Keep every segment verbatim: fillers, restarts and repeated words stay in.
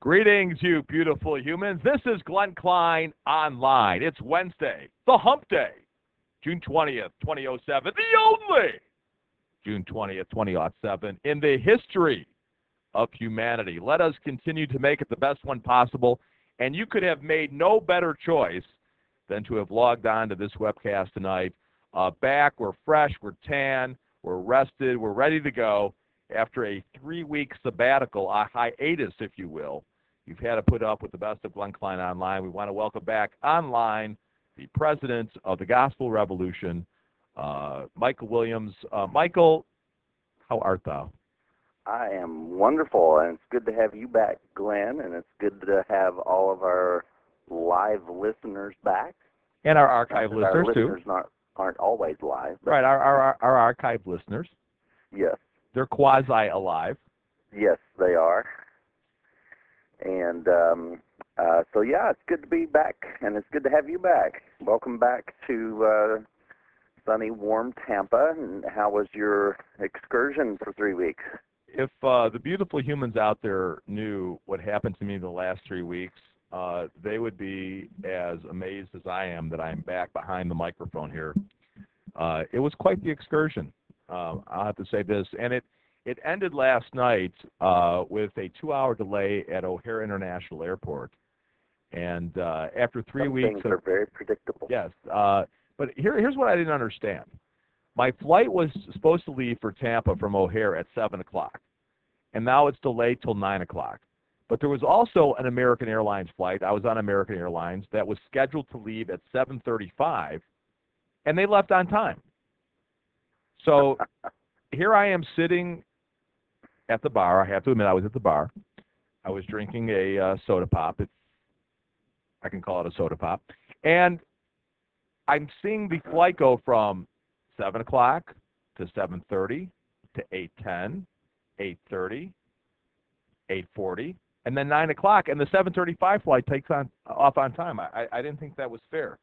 Greetings, you beautiful humans. This is Glenn Klein Online. It's Wednesday, the hump day, June twentieth, twenty oh seven, the only June twentieth, twenty oh seven in the history of humanity. Let us continue to make it the best one possible, and you could have made no better choice than to have logged on to this webcast tonight. Uh, back, we're fresh, we're tan, we're rested, we're ready to go after a three-week sabbatical, a hiatus, if you will. You've had to put up with the best of Glenn Klein Online. We want to welcome back online the president of the Gospel Revolution, uh, Michael Williams. Uh, Michael, how art thou? I am wonderful, and it's good to have you back, Glenn, and it's good to have all of our live listeners back. And our archive listeners, our too. listeners not, aren't always live. Right, our, our, our archive listeners. Yes. They're quasi-alive. Yes, they are. And um, uh, so, yeah, it's good to be back, and it's good to have you back. Welcome back to uh, sunny, warm Tampa. And how was your excursion for three weeks? If uh, the beautiful humans out there knew what happened to me the last three weeks, uh, they would be as amazed as I am that I'm back behind the microphone here. Uh, it was quite the excursion. Uh, I'll have to say this, and it It ended last night uh, with a two-hour delay at O'Hare International Airport. And uh, after three Some weeks things of, are very predictable. Yes, uh, but here, here's what I didn't understand. My flight was supposed to leave for Tampa from O'Hare at seven o'clock, and now it's delayed till nine o'clock. But there was also an American Airlines flight. I was on American Airlines that was scheduled to leave at seven thirty-five, and they left on time. So here I am sitting at the bar. I have to admit, I was at the bar. I was drinking a uh, soda pop. It's, I can call it a soda pop. And I'm seeing the flight go from seven o'clock to seven thirty to eight ten, eight thirty, eight forty, and then nine o'clock. And the seven thirty-five flight takes on off on time. I, I didn't think that was fair.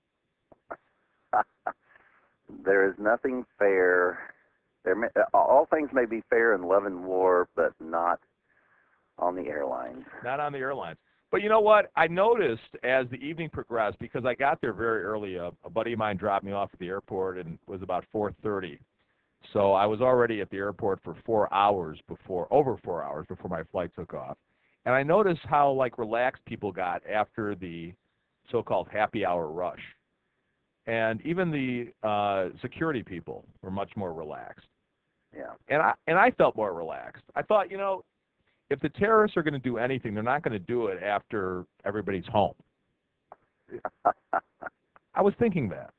There is nothing fair. There may, all things may be fair in love and war, but not on the airlines. Not on the airlines. But you know what? I noticed as the evening progressed, because I got there very early, a, a buddy of mine dropped me off at the airport, and it was about four thirty. So I was already at the airport for four hours before, over four hours before my flight took off. And I noticed how, like, relaxed people got after the so-called happy hour rush. And even the uh, security people were much more relaxed. Yeah. And I and I felt more relaxed. I thought, you know, if the terrorists are going to do anything, they're not going to do it after everybody's home. I was thinking that.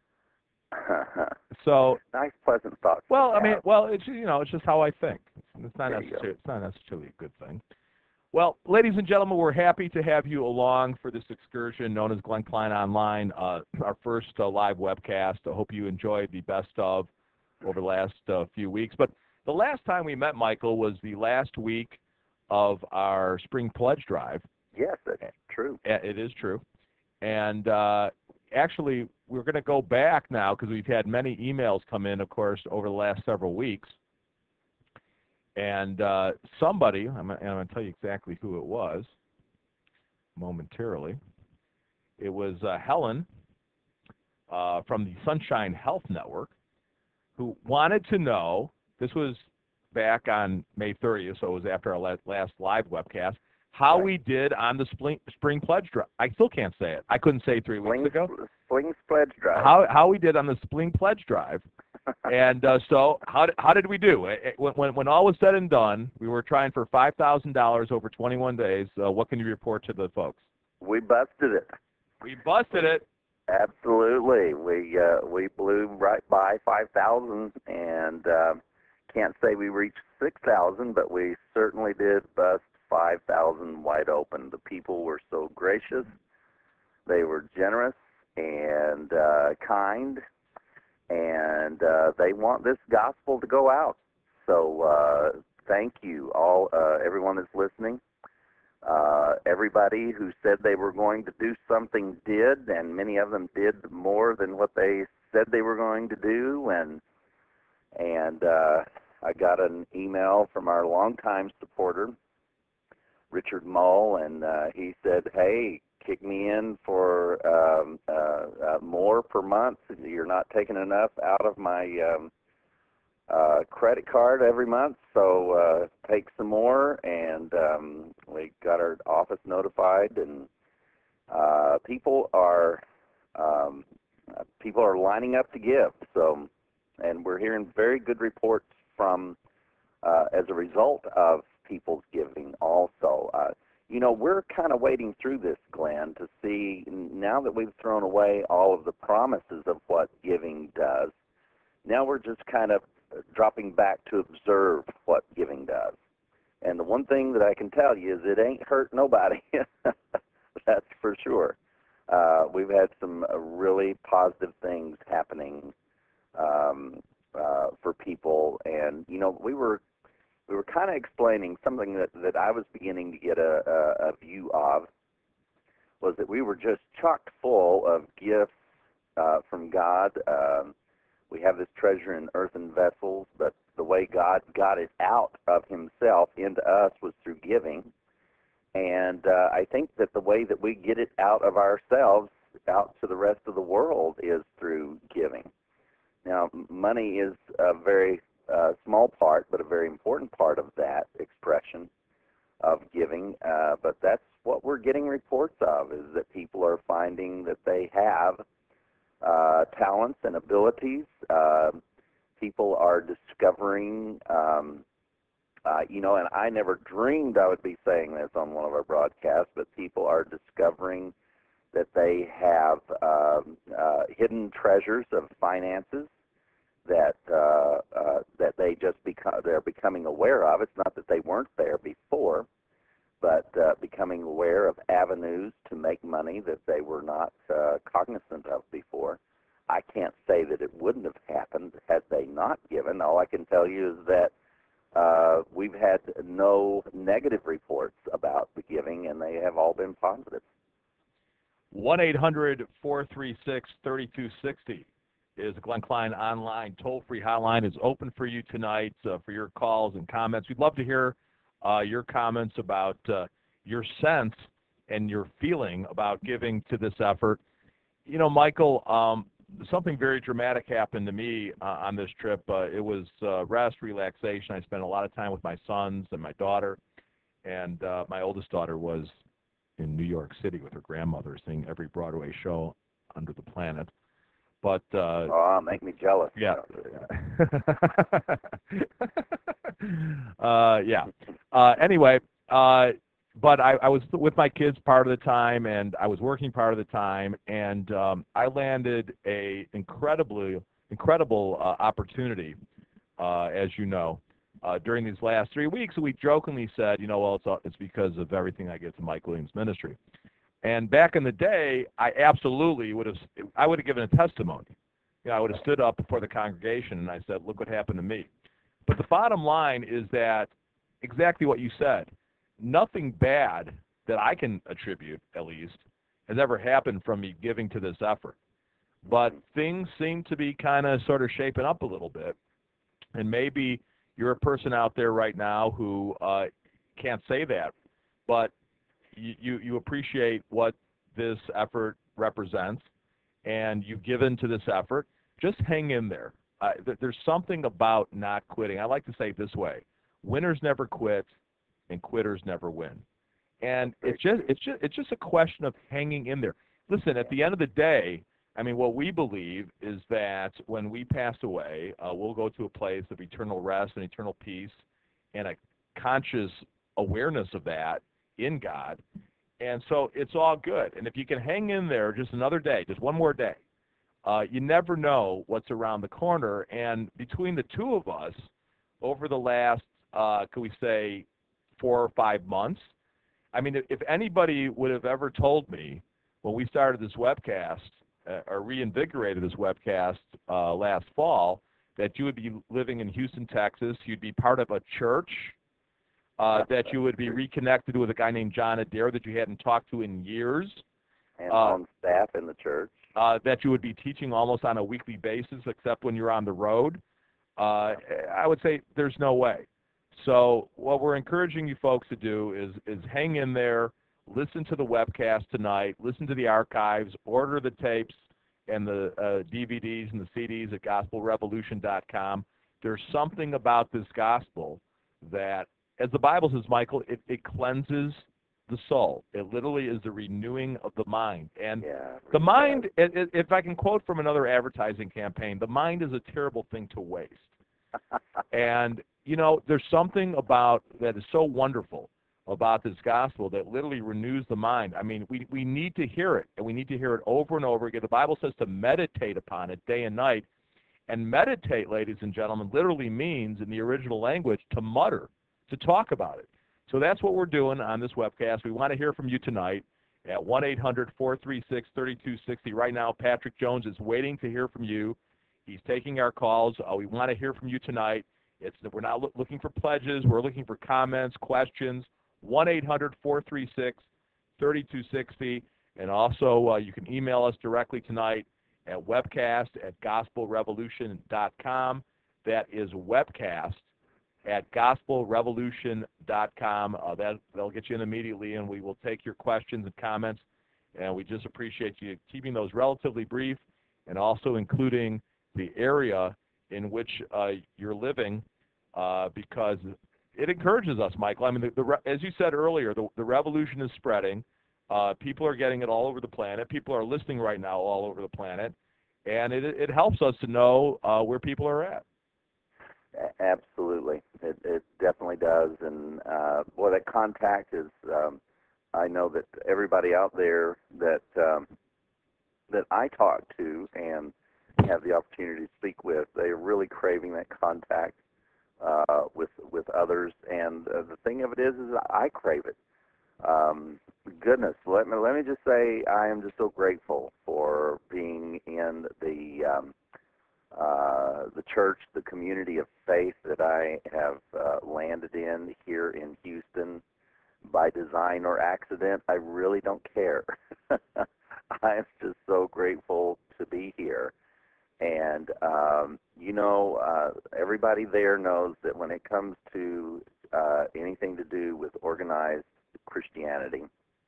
So nice, pleasant thoughts. Well, I mean, well, it's you know, it's just how I think. It's not there necessarily it's not necessarily a good thing. Well, ladies and gentlemen, we're happy to have you along for this excursion known as Glenn Klein Online, uh, our first uh, live webcast. I hope you enjoyed the best of over the last uh, few weeks. But the last time we met, Michael, was the last week of our spring pledge drive. Yes, that's true. It is true. And uh, actually, we're going to go back now because we've had many emails come in, of course, over the last several weeks. And uh, somebody, I'm, I'm going to tell you exactly who it was momentarily. It was uh, Helen uh, from the Sunshine Health Network, who wanted to know, this was back on May thirtieth, so it was after our last live webcast, how right. we did on the spring, spring pledge drive. I still can't say it. I couldn't say it three Spling, weeks ago. Spring pledge drive. How, how we did on the spring pledge drive. And uh, so how did, how did we do? When, when, when all was said and done, we were trying for five thousand dollars over twenty-one days. Uh, what can you report to the folks? We busted it. We busted it. Absolutely. We uh, we blew right by five thousand, and uh, can't say we reached six thousand, but we certainly did bust five thousand wide open. The people were so gracious. They were generous and uh, kind. And uh, they want this gospel to go out. So uh, thank you, all, uh, everyone that's listening. Uh, everybody who said they were going to do something did, and many of them did more than what they said they were going to do. And and uh, I got an email from our longtime supporter, Richard Mull, and uh, he said, "Hey, kick me in for um, uh, uh, more per month. You're not taking enough out of my um, uh, credit card every month, so uh, take some more." And um, we got our office notified, and uh, people are um, uh, people are lining up to give. So, and we're hearing very good reports from uh, as a result of people's giving. Also, uh, you know, we're kind of wading through this, Glenn, to see now that we've thrown away all of the promises of what giving does. Now we're just kind of dropping back to observe what giving does. And the one thing that I can tell you is it ain't hurt nobody. That's for sure. Uh, we've had some uh, really positive things happening um, uh, for people. And, you know, we were we were kind of explaining something that, that I was beginning to get a, a, a view of, was that we were just chock full of gifts uh, from God. Um, we have this treasure in earthen vessels, but the way God got it out of himself into us was through giving. And uh, I think that the way that we get it out of ourselves out to the rest of the world is through giving. Now, money is a very uh, small part, but a very important part of that expression of giving. Uh, but that's what we're getting reports of, is that people are finding that they have uh, talents and abilities. Uh, people are discovering um, Uh, you know, and I never dreamed I would be saying this on one of our broadcasts, but people are discovering that they have um, uh, hidden treasures of finances that uh, uh, that they just become they're becoming aware of. It's not that they weren't there before, but uh, becoming aware of avenues to make money that they were not uh, cognizant of before. I can't say that it wouldn't have happened had they not given. All I can tell you is that Uh, we've had no negative reports about the giving, and they have all been positive. one eight hundred, four three six, three two six zero is the Glenn Klein online toll-free hotline. Is open for you tonight uh, for your calls and comments. We'd love to hear uh, your comments about uh, your sense and your feeling about giving to this effort. You know, Michael, um, something very dramatic happened to me uh, on this trip. Uh, it was uh, rest, relaxation. I spent a lot of time with my sons and my daughter, and uh, my oldest daughter was in New York City with her grandmother, seeing every Broadway show under the planet. But uh, oh, make me jealous. Yeah, uh, yeah. Uh, anyway, uh, but I, I was with my kids part of the time, and I was working part of the time, and um, I landed a incredibly incredible uh, opportunity, uh, as you know, uh, during these last three weeks. We jokingly said, you know, well, it's, it's because of everything I get from Mike Williams Ministry. And back in the day, I absolutely would have, I would have given a testimony. You know, I would have stood up before the congregation and I said, look what happened to me. But the bottom line is that exactly what you said. Nothing bad that I can attribute, at least, has ever happened from me giving to this effort. But things seem to be kind of sort of shaping up a little bit. And maybe you're a person out there right now who uh, can't say that, but you, you, you appreciate what this effort represents, and you've given to this effort. Just hang in there. Uh, th- there's something about not quitting. I like to say it this way: winners never quit, and quitters never win. And it's just it's just it's just a question of hanging in there. Listen, at the end of the day, I mean, what we believe is that when we pass away, uh, we'll go to a place of eternal rest and eternal peace, and a conscious awareness of that in God. And so it's all good. And if you can hang in there just another day, just one more day, uh, you never know what's around the corner. And between the two of us, over the last, uh, could we say, four or five months, I mean, if, if anybody would have ever told me when we started this webcast, uh, or reinvigorated this webcast uh, last fall, that you would be living in Houston, Texas, you'd be part of a church, uh, that you would be reconnected with a guy named John Adair that you hadn't talked to in years, and uh, on staff in the church, uh, that you would be teaching almost on a weekly basis except when you're on the road, uh, I would say there's no way. So what we're encouraging you folks to do is is hang in there, listen to the webcast tonight, listen to the archives, order the tapes and the uh, D V Ds and the C Ds at gospel revolution dot com. There's something about this gospel that, as the Bible says, Michael, it, it cleanses the soul. It literally is the renewing of the mind. And Yeah, the really mind, i- i- if I can quote from another advertising campaign, the mind is a terrible thing to waste. does. And, you know, there's something about that is so wonderful about this gospel that literally renews the mind. I mean, we, we need to hear it, and we need to hear it over and over again. The Bible says to meditate upon it day and night. And meditate, ladies and gentlemen, literally means, in the original language, to mutter, to talk about it. So that's what we're doing on this webcast. We want to hear from you tonight at one eight hundred, four three six, three two six zero. Right now, Patrick Jones is waiting to hear from you. He's taking our calls. Uh, we want to hear from you tonight. It's, we're not lo- looking for pledges. We're looking for comments, questions. one eight hundred, four three six, three two six zero. And also, uh, you can email us directly tonight at webcast at gospel revolution dot com. That is webcast at gospel revolution dot com. Uh, that, that'll get you in immediately, and we will take your questions and comments. And we just appreciate you keeping those relatively brief and also including the area in which uh, you're living, uh, because it encourages us, Michael. I mean, the, the, as you said earlier, the, the revolution is spreading. Uh, people are getting it all over the planet. People are listening right now all over the planet. And it, it helps us to know uh, where people are at. A- Absolutely, it, it definitely does. And uh, boy, that contact is. Um, I know that everybody out there that um, that I talk to and have the opportunity to speak with, they are really craving that contact uh, with with others. And uh, the thing of it is, is I crave it. Um, goodness, let me let me just say, I am just so grateful for being in the um, uh, the church, the community of faith that I have uh, landed in here in Houston, by design or accident. I really don't care. I'm just so grateful to be here. And um, you know, uh, everybody there knows that when it comes to uh, anything to do with organized Christianity,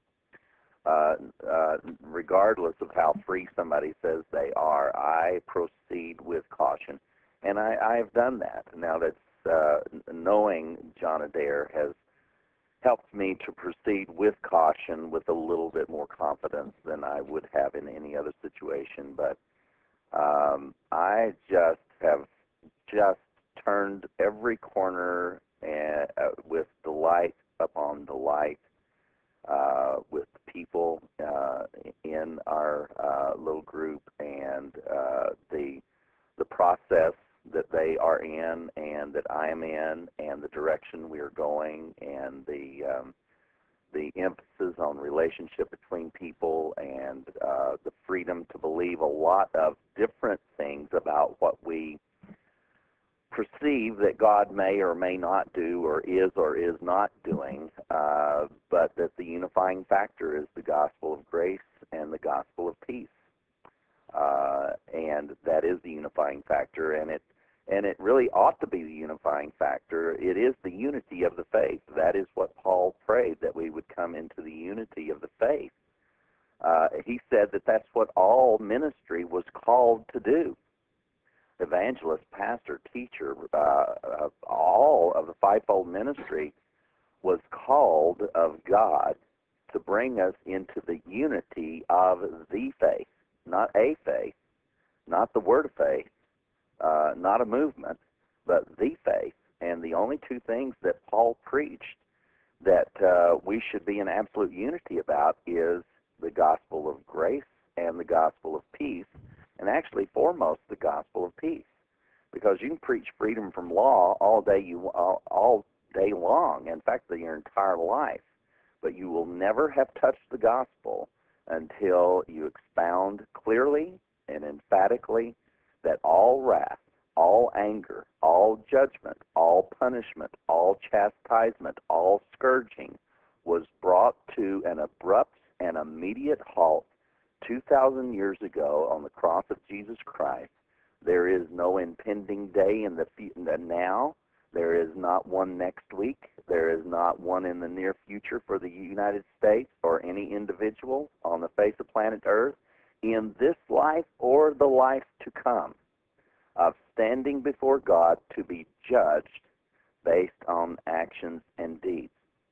uh, uh, regardless of how free somebody says they are, I proceed with caution. And I, I've done that. Now that's uh, knowing John Adair has helped me to proceed with caution with a little bit more confidence than I would have in any other situation. But um, I just have just turned every corner and, uh, with delight upon delight uh, with people uh, in our uh, little group, and uh, the the process that they are in and that I am in, and the direction we are going, and the um, the emphasis on relationship between people, and uh, the freedom to believe a lot of different things about what we perceive that God may or may not do, or is or is not doing, uh, but that the unifying factor is the gospel of grace and the gospel of peace. Uh, and that is the unifying factor, and it and it really ought to be the unifying factor. It is the unity of the faith. That is what Paul prayed, that we would come into the unity of the faith. Uh, he said that that's what all ministry was called to do. Evangelist, pastor, teacher, uh, all of the fivefold ministry was called of God to bring us into the unity of the faith, not a faith, not the word of faith, uh, not a movement, but the faith. And the only two things that Paul preached that uh, we should be in absolute unity about is the gospel of grace and the gospel of peace, and actually foremost the gospel of peace, because you can preach freedom from law all day you all, all day long, in fact, your entire life, but you will never have touched the gospel until you expound clearly and emphatically that all wrath, all anger, all judgment, all punishment, all chastisement, all scourging was brought to an abrupt and immediate halt two thousand years ago on the cross of Jesus Christ. There is no impending day in the, the now. There is not one next week. There is not one in the near future for the United States or any individual on the face of planet Earth in this life or the life to come of standing before God to be judged based on actions and deeds.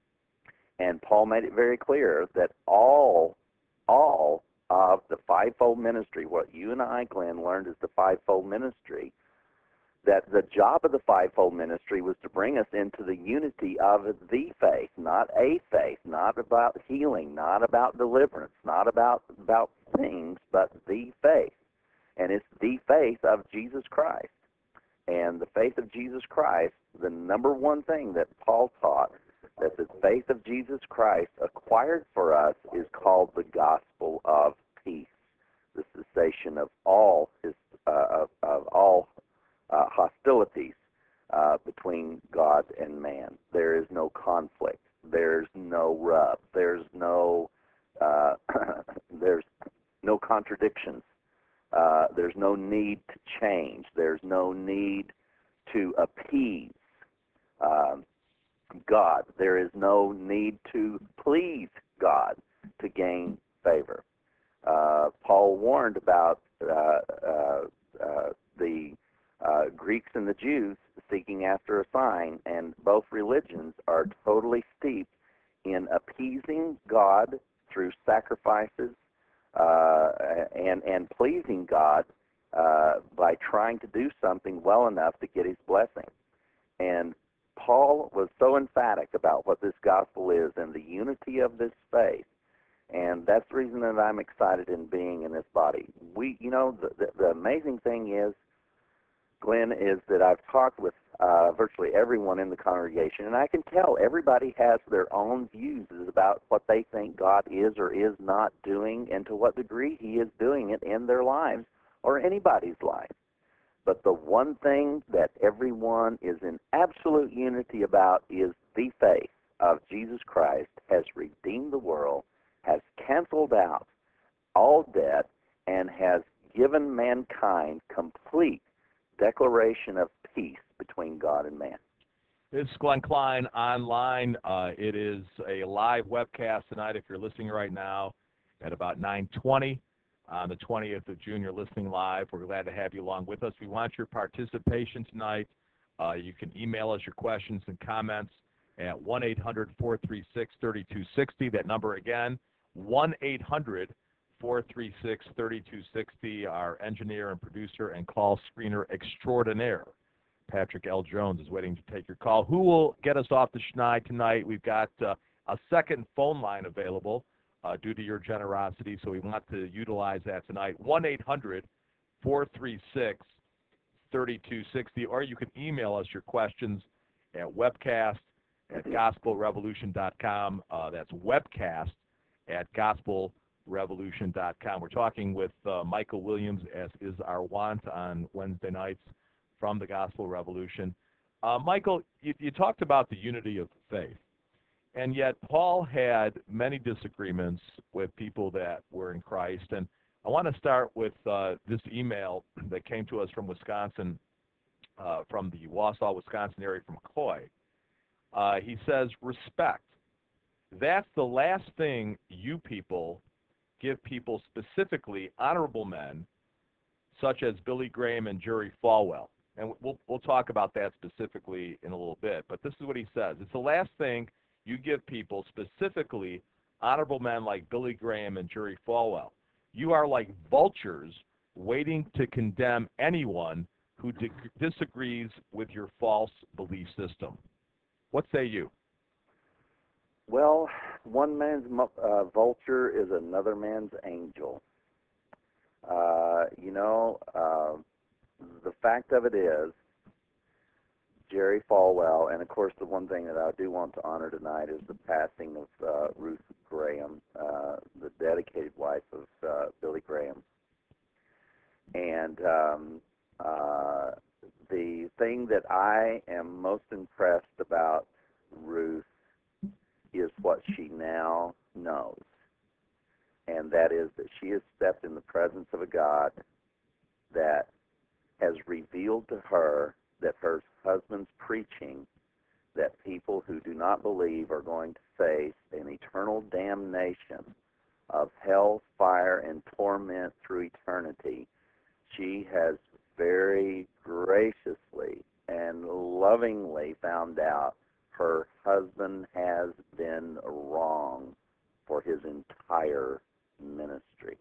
And Paul made it very clear that all, all of the fivefold ministry, what you and I, Glenn, learned is the fivefold ministry, that the job of the fivefold ministry was to bring us into the unity of the faith, not a faith, not about healing, not about deliverance, not about, about things, but the faith. And it's the faith of Jesus Christ. And the faith of Jesus Christ, the number one thing that Paul taught, that the faith of Jesus Christ acquired for us is called the gospel of peace, the cessation of all his, uh, of, of all uh, hostilities uh, between God and man. There is no conflict. There's no rub. There's no uh, there's no contradictions. Uh, there's no need to change. There's no need to appease um, God. There is no need to please God to gain favor. Uh, Paul warned about uh, uh, uh, the uh, Greeks and the Jews seeking after a sign, and both religions are totally steeped in appeasing God through sacrifices uh, and, and pleasing God uh, by trying to do something well enough to get his blessing. And Paul was so emphatic about what this gospel is and the unity of this faith, and that's the reason that I'm excited in being in this body. We, you know, the, the, the amazing thing is, Glenn, is that I've talked with uh, virtually everyone in the congregation, and I can tell everybody has their own views about what they think God is or is not doing and to what degree he is doing it in their lives or anybody's life. But the one thing that everyone is in absolute unity about is the faith of Jesus Christ has redeemed the world, has canceled out all debt, and has given mankind complete declaration of peace between God and man. This is Glenn Klein online. Uh, it is a live webcast tonight if you're listening right now at about nine twenty. On the twentieth of June, you're listening live. We're glad to have you along with us. We want your participation tonight. Uh, you can email us your questions and comments at one eight hundred, four three six, three two six zero. That number again, one eight hundred, four three six, three two six zero. Our engineer and producer and call screener extraordinaire, Patrick L. Jones, is waiting to take your call. Who will get us off the schneid tonight? We've got uh, a second phone line available. Uh, due to your generosity, so we want to utilize that tonight. one eight hundred, four three six, three two six zero, or you can email us your questions at webcast at gospel revolution dot com. Uh, that's webcast at gospel revolution dot com. We're talking with uh, Michael Williams, as is our wont on Wednesday nights from the Gospel Revolution. Uh, Michael, you, you talked about the unity of faith. And yet Paul had many disagreements with people that were in Christ. And I want to start with uh, this email that came to us from Wisconsin, uh, from the Wausau, Wisconsin area, from Coy. Uh, he says, respect. That's the last thing you people give people, specifically honorable men, such as Billy Graham and Jerry Falwell. And we'll, we'll talk about that specifically in a little bit. But this is what he says. It's the last thing you give people, specifically honorable men like Billy Graham and Jerry Falwell. You are like vultures waiting to condemn anyone who di- disagrees with your false belief system. What say you? Well, one man's uh, vulture is another man's angel. Uh, you know, uh, the fact of it is, Jerry Falwell, and of course the one thing that I do want to honor tonight is the passing of uh, Ruth Graham, uh, the dedicated wife of uh, Billy Graham. And um, uh, the thing that I am most impressed about Ruth is what she now knows, and that is that she has stepped in the presence of a God that has revealed to her that her husband's preaching that people who do not believe are going to face an eternal damnation of hell, fire, and torment through eternity, she has very graciously and lovingly found out her husband has been wrong for his entire ministry.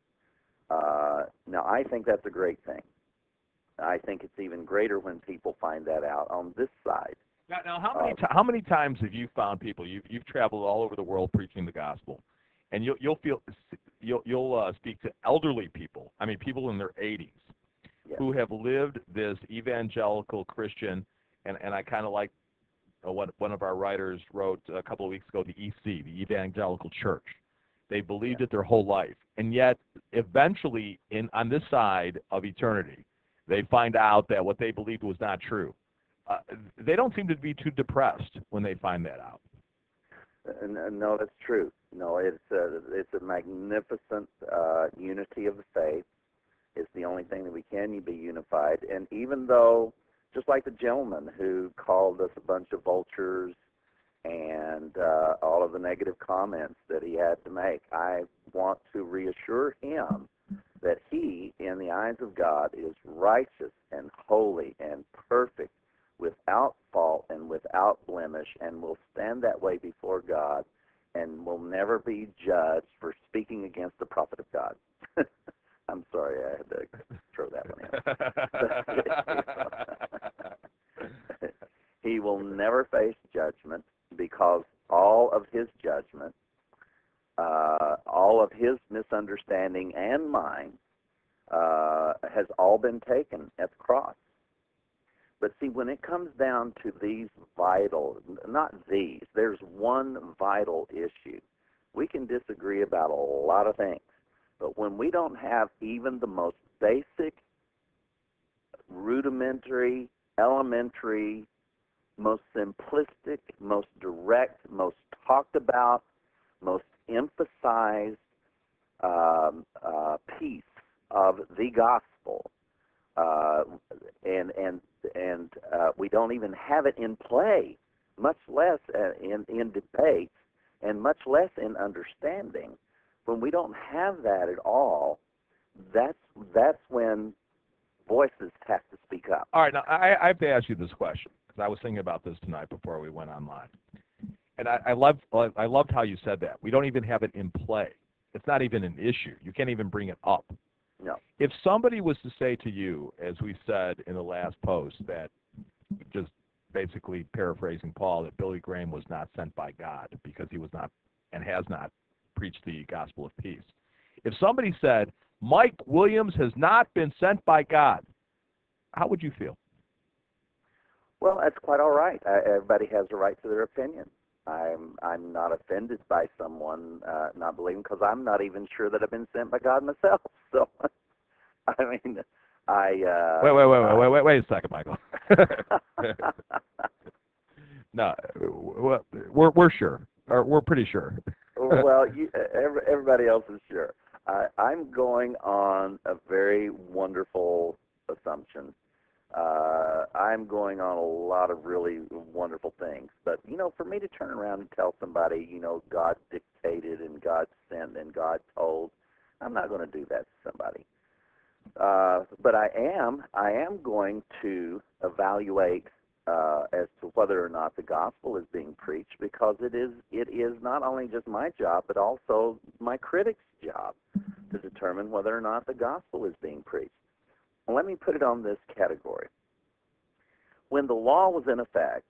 Uh, now, I think that's a great thing. I think it's even greater when people find that out on this side. Now, now how many uh, how many times have you found people? You've you've traveled all over the world preaching the gospel, and you'll you'll feel you'll you'll uh, speak to elderly people. I mean, people in their eighties, yeah. who have lived this evangelical Christian, and and I kind of like uh, what one of our writers wrote a couple of weeks ago, the E C, the Evangelical Church. They believed yeah. it their whole life, and yet eventually, in on this side of eternity, they find out that what they believed was not true. Uh, they don't seem to be too depressed when they find that out. Uh, no, that's true. No, it's a, it's a magnificent uh, unity of the faith. It's the only thing that we can be unified. And even though, just like the gentleman who called us a bunch of vultures and uh, all of the negative comments that he had to make, I want to reassure him that he, in the eyes of God, is righteous and holy and perfect, without fault and without blemish, and will stand that way before God and will never be judged for speaking against the prophet of God. I'm sorry, I had to throw that one in. He will never face judgment because all of his judgment, uh, all of his misunderstanding and mine uh, has all been taken at the cross. But see, when it comes down to these vital, not these, there's one vital issue. We can disagree about a lot of things, but when we don't have even the most basic, rudimentary, elementary, most simplistic, most direct, most talked about, most emphasized um, uh, piece of the gospel, uh, and and and uh, we don't even have it in play, much less uh, in in debate, and much less in understanding. When we don't have that at all, that's that's when voices have to speak up. All right, now I, I have to ask you this question because I was thinking about this tonight before we went online, and I, I loved I loved how you said that. We don't even have it in play. It's not even an issue. You can't even bring it up. No. If somebody was to say to you, as we said in the last post, that just basically paraphrasing Paul, that Billy Graham was not sent by God because he was not and has not preached the gospel of peace. If somebody said, Mike Williams has not been sent by God, how would you feel? Well, that's quite all right. Uh, everybody has a right to their opinion. I'm I'm not offended by someone uh, not believing because I'm not even sure that I've been sent by God myself. So, I mean, I uh, wait, wait, wait, I, wait, wait, wait a second, Michael. No, we're we're sure, or we're pretty sure. Well, you, every, everybody else is sure. I, I'm going on a very wonderful assumption. Uh, I'm going on a lot of really wonderful things. But, you know, for me to turn around and tell somebody, you know, God dictated and God sent and God told, I'm not going to do that to somebody. Uh, but I am, I am going to evaluate uh, as to whether or not the gospel is being preached, because it is, it is not only just my job, but also my critic's job to determine whether or not the gospel is being preached. Let me put it on this category. When the law was in effect,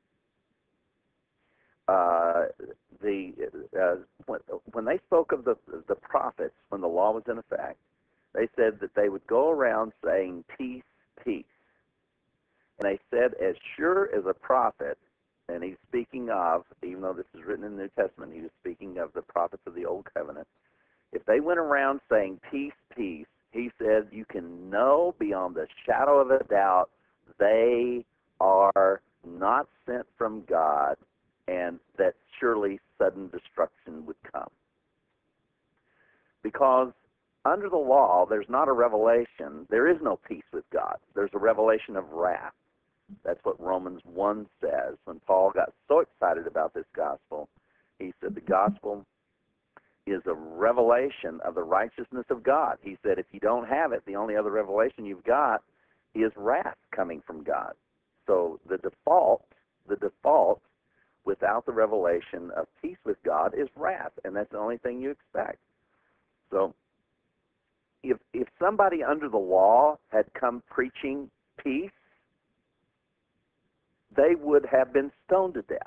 uh, the uh, when, when they spoke of the the prophets, when the law was in effect, they said that they would go around saying peace, peace. And they said, as sure as a prophet, and he's speaking of, even though this is written in the New Testament, he was speaking of the prophets of the Old Covenant. If they went around saying peace, peace, he said, you can know beyond the shadow of a doubt they are not sent from God, and that surely sudden destruction would come. Because under the law, there's not a revelation. There is no peace with God. There's a revelation of wrath. That's what Romans one says. When Paul got so excited about this gospel, he said the gospel is a revelation of the righteousness of God. He said if you don't have it, the only other revelation you've got is wrath coming from God. So the default, the default without the revelation of peace with God is wrath, and that's the only thing you expect. So if if somebody under the law had come preaching peace, they would have been stoned to death.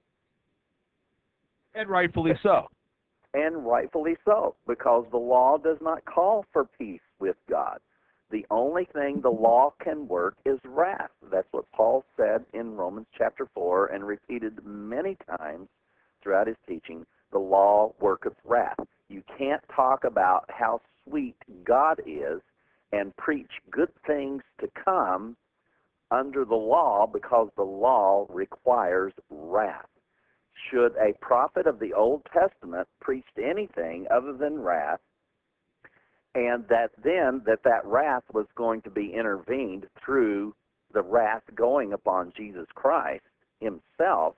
And rightfully so. And rightfully so, because the law does not call for peace with God. The only thing the law can work is wrath. That's what Paul said in Romans chapter four and repeated many times throughout his teaching. The law worketh wrath. You can't talk about how sweet God is and preach good things to come under the law, because the law requires wrath. Should a prophet of the Old Testament preached anything other than wrath, and that then that that wrath was going to be intervened through the wrath going upon Jesus Christ himself,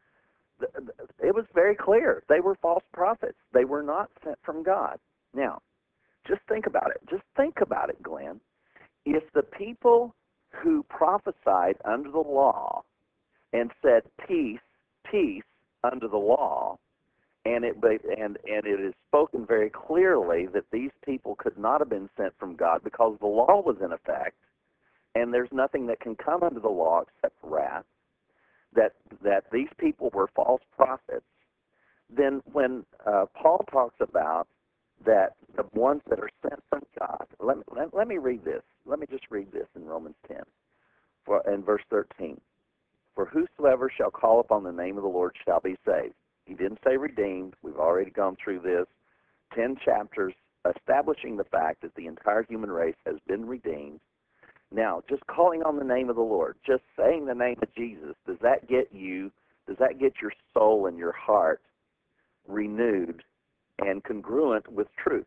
it was very clear. They were false prophets. They were not sent from God. Now, just think about it. Just think about it, Glenn. If the people who prophesied under the law and said peace, peace under the law, and it and and it is spoken very clearly that these people could not have been sent from God because the law was in effect, and there's nothing that can come under the law except wrath, that that these people were false prophets, then when uh, Paul talks about that the ones that are sent from God, let, let, let me read this. Let me just read this in Romans ten, for, in verse thirteen. For whosoever shall call upon the name of the Lord shall be saved. He didn't say redeemed. We've already gone through this. Ten chapters establishing the fact that the entire human race has been redeemed. Now, just calling on the name of the Lord, just saying the name of Jesus, does that get you, does that get your soul and your heart renewed and congruent with truth?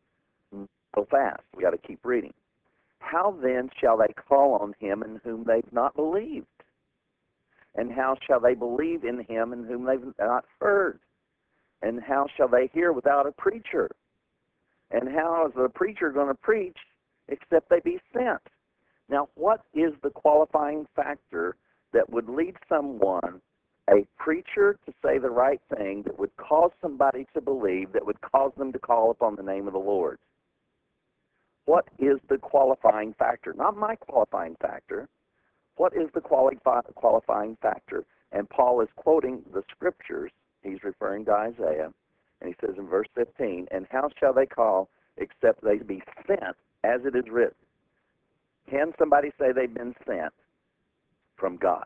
So fast. We got to keep reading. How then shall they call on him in whom they've not believed? And how shall they believe in him in whom they've not heard? And how shall they hear without a preacher? And how is the preacher going to preach except they be sent? Now, what is the qualifying factor that would lead someone, a preacher, to say the right thing, that would cause somebody to believe, that would cause them to call upon the name of the Lord? What is the qualifying factor? Not my qualifying factor. What is the quali- qualifying factor? And Paul is quoting the scriptures. He's referring to Isaiah. And he says in verse fifteen, and how shall they call except they be sent, as it is written? Can somebody say they've been sent from God?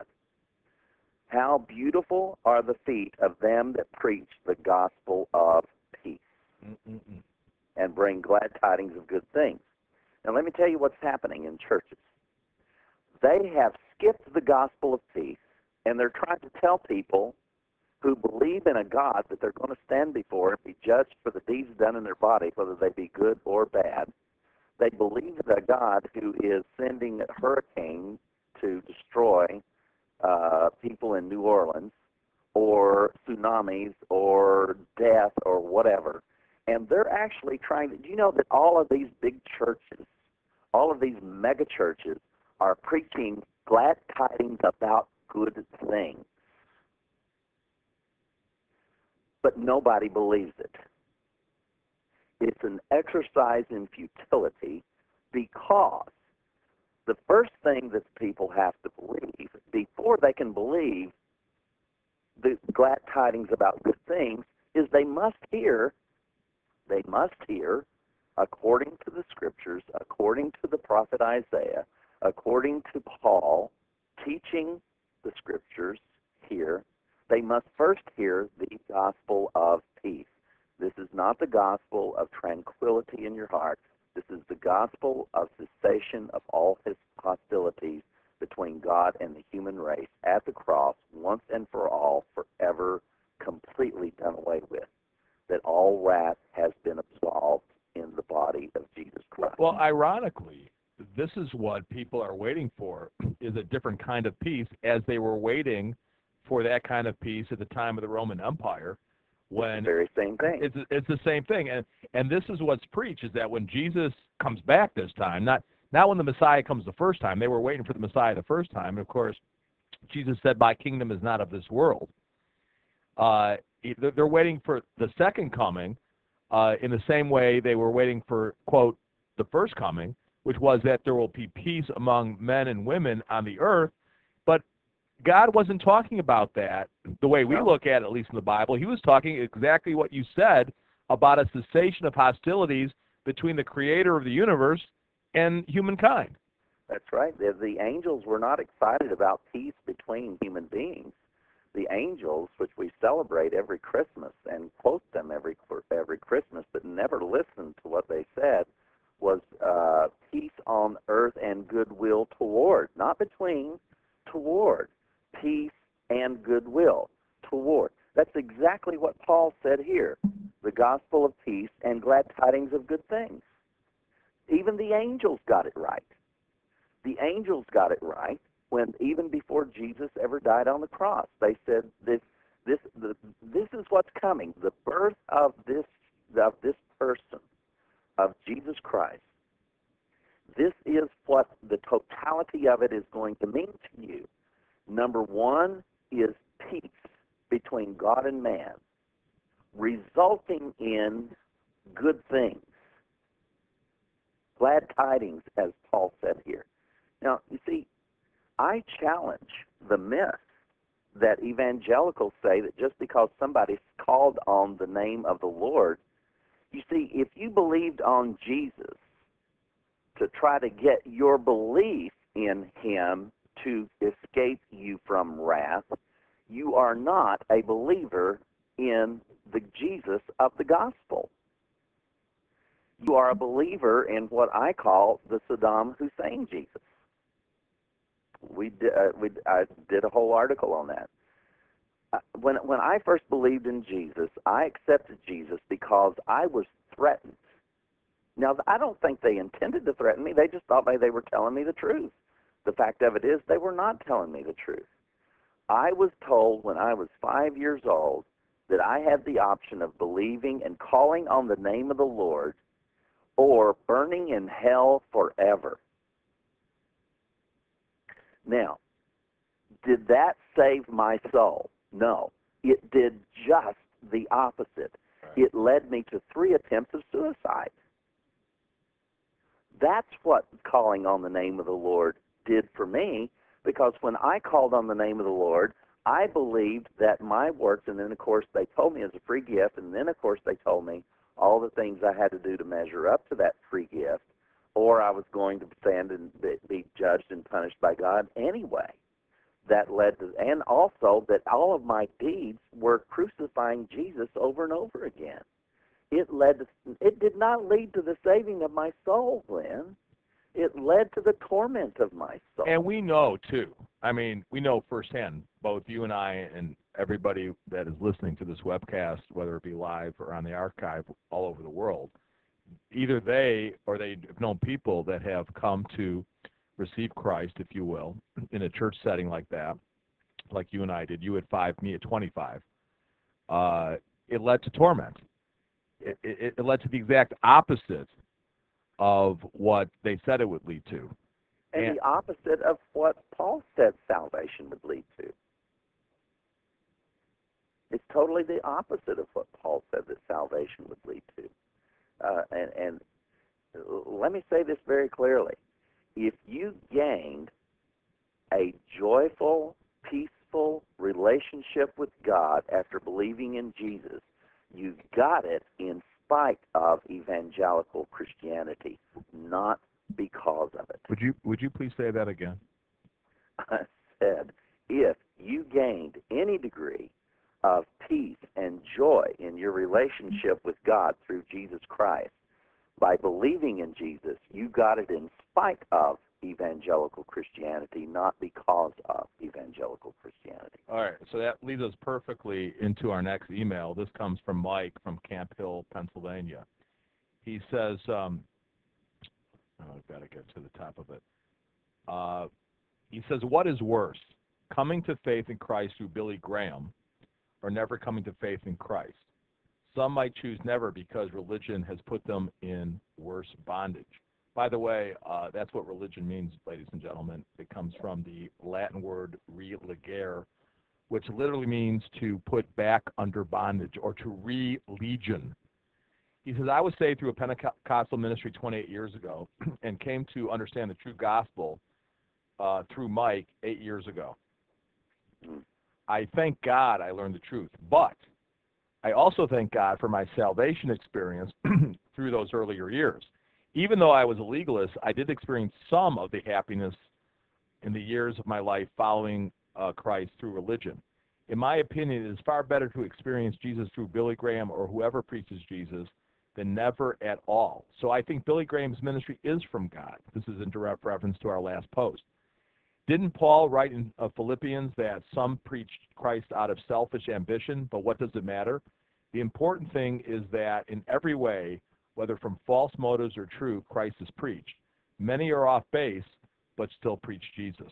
How beautiful are the feet of them that preach the gospel of peace Mm-mm-mm. and bring glad tidings of good things. Now let me tell you what's happening in churches. They have skipped the gospel of peace, and they're trying to tell people who believe in a God that they're going to stand before and be judged for the deeds done in their body, whether they be good or bad. They believe in a God who is sending hurricanes to destroy uh, people in New Orleans, or tsunamis, or death, or whatever. And they're actually trying to, do you know that all of these big churches, all of these mega churches, are preaching glad tidings about good things? But nobody believes it. It's an exercise in futility, because the first thing that people have to believe, before they can believe the glad tidings about good things, is they must hear, they must hear, according to the scriptures, according to the prophet Isaiah, according to Paul, teaching the scriptures here, they must first hear the gospel of peace. This is not the gospel of tranquility in your heart. This is the gospel of cessation of all his hostilities between God and the human race at the cross, once and for all, forever, completely done away with. That all wrath has been absolved in the body of Jesus Christ. Well, ironically, this is what people are waiting for, is is a different kind of peace, as they were waiting for that kind of peace at the time of the Roman Empire. When it's the very same thing. It's, it's the same thing. And, and this is what's preached, is that when Jesus comes back this time, not, not when the Messiah comes the first time. They were waiting for the Messiah the first time. And, of course, Jesus said, my kingdom is not of this world. Uh, they're waiting for the second coming uh, in the same way they were waiting for, quote, the first coming, which was that there will be peace among men and women on the earth. But God wasn't talking about that the way we No. look at it, at least in the Bible. He was talking exactly what you said about a cessation of hostilities between the creator of the universe and humankind. That's right. The, the angels were not excited about peace between human beings. The angels, which we celebrate every Christmas and quote them every every Christmas, but never listen to what they said, was uh, peace on earth and goodwill toward, not between, toward. Peace and goodwill toward. That's exactly what Paul said here. The gospel of peace and glad tidings of good things. Even the angels got it right. The angels got it right when, even before Jesus ever died on the cross, they said this this the, this is what's coming. The birth of this of this person, of Jesus Christ. This is what the totality of it is going to mean to you. Number one is peace between God and man, resulting in good things. Glad tidings, as Paul said here. Now, you see, I challenge the myth that evangelicals say that just because somebody's called on the name of the Lord, you see, if you believed on Jesus to try to get your belief in him to escape you from wrath, you are not a believer in the Jesus of the gospel. You are a believer in what I call the Saddam Hussein Jesus. We did, uh, we, I did a whole article on that. Uh, when, when I first believed in Jesus, I accepted Jesus because I was threatened. Now, I don't think they intended to threaten me. They just thought maybe they were telling me the truth. The fact of it is, they were not telling me the truth. I was told when I was five years old that I had the option of believing and calling on the name of the Lord or burning in hell forever. Now, did that save my soul? No. It did just the opposite. Right. It led me to three attempts of suicide. That's what calling on the name of the Lord did for me, because when I called on the name of the Lord, I believed that my works, and then, of course, they told me as a free gift, and then, of course, they told me all the things I had to do to measure up to that free gift, or I was going to stand and be judged and punished by God anyway. That led to, and also that all of my deeds were crucifying Jesus over and over again. It led to, it did not lead to the saving of my soul, Glenn. It led to the torment of my soul. And we know, too, I mean, we know firsthand, both you and I and everybody that is listening to this webcast, whether it be live or on the archive all over the world, either they or they have known people that have come to receive Christ, if you will, in a church setting like that, like you and I did, you at five, me at twenty-five. Uh, it led to torment. It, it, it led to the exact opposite of what they said it would lead to. And, and the opposite of what Paul said salvation would lead to. It's totally the opposite of what Paul said that salvation would lead to. Uh, and, and let me say this very clearly. If you gained a joyful, peaceful relationship with God after believing in Jesus, you got it in spite of evangelical Christianity, not because of it. Would you would you please say that again? I said, if you gained any degree of peace and joy in your relationship with God through Jesus Christ, by believing in Jesus, you got it in spite of evangelical Christianity, not because of evangelical Christianity. All right, so that leads us perfectly into our next email. This comes from Mike from Camp Hill, Pennsylvania. He says, um, oh, I've got to get to the top of it. Uh, He says, what is worse, coming to faith in Christ through Billy Graham or never coming to faith in Christ? Some might choose never because religion has put them in worse bondage. By the way, uh, that's what religion means, ladies and gentlemen. It comes from the Latin word religare, which literally means to put back under bondage or to re-legion. He says, I was saved through a Pentecostal ministry twenty-eight years ago and came to understand the true gospel uh, through Mike eight years ago. I thank God I learned the truth, but I also thank God for my salvation experience through those earlier years. Even though I was a legalist, I did experience some of the happiness in the years of my life following uh, Christ through religion. In my opinion, it is far better to experience Jesus through Billy Graham or whoever preaches Jesus than never at all. So I think Billy Graham's ministry is from God. This is in direct reference to our last post. Didn't Paul write in uh, Philippians that some preached Christ out of selfish ambition, but what does it matter? The important thing is that in every way, whether from false motives or true, Christ is preached. Many are off base, but still preach Jesus.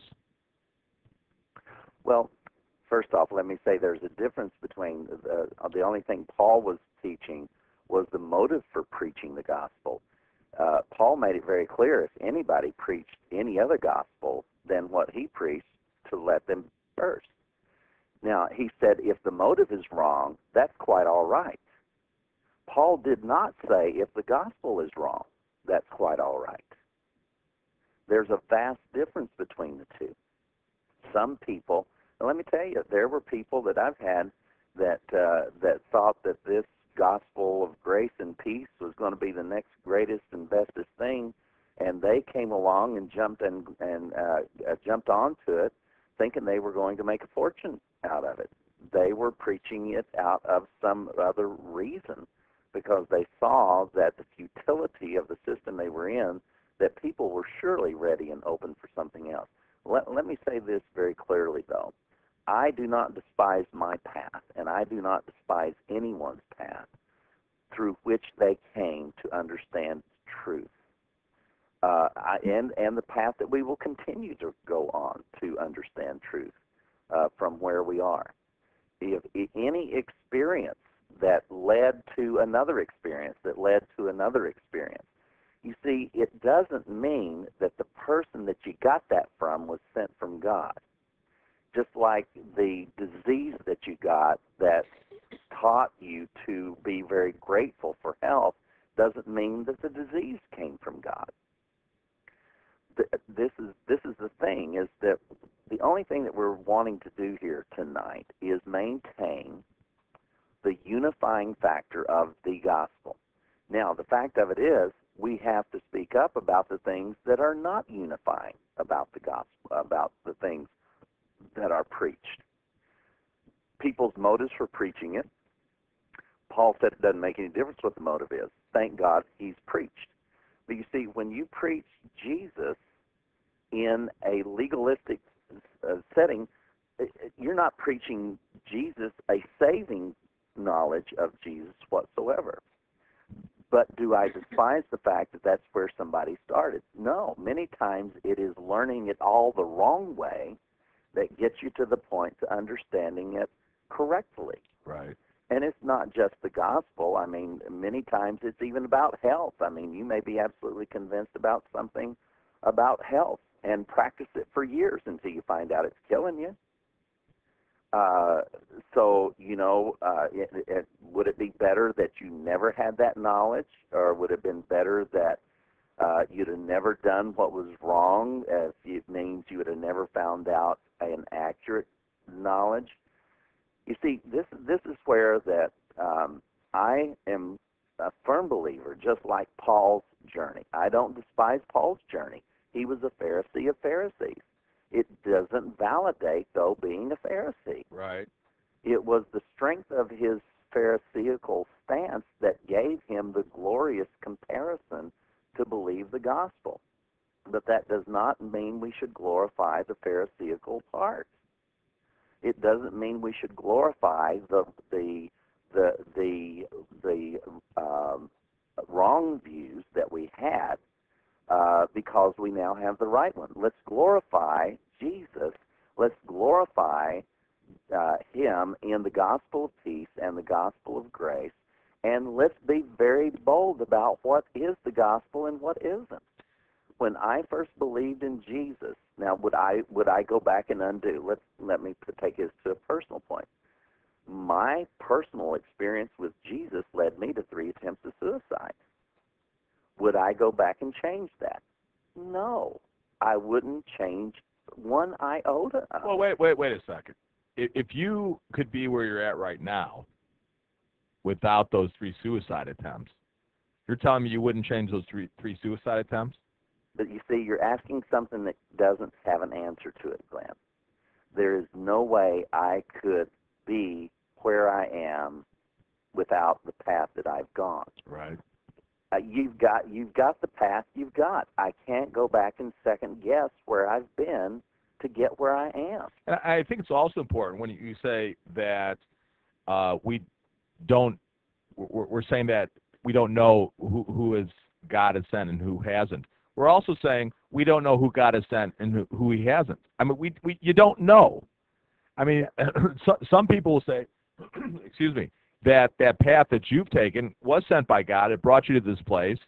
Well, first off, let me say there's a difference between the, the only thing Paul was teaching was the motive for preaching the gospel. Uh, Paul made it very clear if anybody preached any other gospel than what he preached, to let them first. Now, he said if the motive is wrong, that's quite all right. Paul did not say if the gospel is wrong, that's quite all right. There's a vast difference between the two. Some people, and let me tell you, there were people that I've had that uh, that thought that this gospel of grace and peace was going to be the next greatest and bestest thing, and they came along and jumped and and uh, uh, jumped onto it, thinking they were going to make a fortune out of it. They were preaching it out of some other reason, because they saw that the futility of the system they were in, that people were surely ready and open for something else. Let, let me say this very clearly, though. I do not despise my path, and I do not despise anyone's path through which they came to understand truth, uh, I, and, and the path that we will continue to go on to understand truth uh, from where we are. If, if any experience that led to another experience, that led to another experience. You see, it doesn't mean that the person that you got that from was sent from God. Just like the disease that you got that taught you to be very grateful for health doesn't mean that the disease came from God. This is, this is the thing, is that the only thing that we're wanting to do here tonight is maintain the unifying factor of the gospel. Now, the fact of it is, we have to speak up about the things that are not unifying about the gospel, about the things that are preached. People's motives for preaching it, Paul said it doesn't make any difference what the motive is. Thank God he's preached. But you see, when you preach Jesus in a legalistic uh, setting, you're not preaching Jesus, a saving knowledge of Jesus whatsoever. But do I despise the fact that that's where somebody started? No. Many times it is learning it all the wrong way that gets you to the point to understanding it correctly. Right. And it's not just the gospel. I mean, many times it's even about health. I mean, you may be absolutely convinced about something about health and practice it for years until you find out it's killing you. Uh, so, you know, uh, it, it, would it be better that you never had that knowledge, or would it have been better that uh, you'd have never done what was wrong, as it means you would have never found out an accurate knowledge? You see, this this is where that um, I am a firm believer, just like Paul's journey. I don't despise Paul's journey. He was a Pharisee of Pharisees. It doesn't validate, though, being a Pharisee. Right. It was the strength of his Pharisaical stance that gave him the glorious comparison to believe the gospel. But that does not mean we should glorify the Pharisaical part. It doesn't mean we should glorify the the the the the um, wrong views that we had uh, because we now have the right one. Let's glorify Jesus. Let's glorify uh, him in the gospel of peace and the gospel of grace, and let's be very bold about what is the gospel and what isn't. When I first believed in Jesus, now would I would I go back and undo? Let's let me take this to a personal point. My personal experience with Jesus led me to three attempts of suicide. Would I go back and change that? No, I wouldn't change one iota. Well, wait, wait, wait a second. If you could be where you're at right now without those three suicide attempts, you're telling me you wouldn't change those three three suicide attempts? But you see, you're asking something that doesn't have an answer to it, Glenn. There is no way I could be where I am without the path that I've gone. Right. Uh, you've got you've got the path you've got. I can't go back and second guess where I've been to get where I am. And I think it's also important when you say that uh, we don't. We're, we're saying that we don't know who who is God has sent and who hasn't. We're also saying we don't know who God has sent and who, who He hasn't. I mean, we we you don't know. I mean, so, some people will say, excuse me, that that path that you've taken was sent by God. It brought you to this place.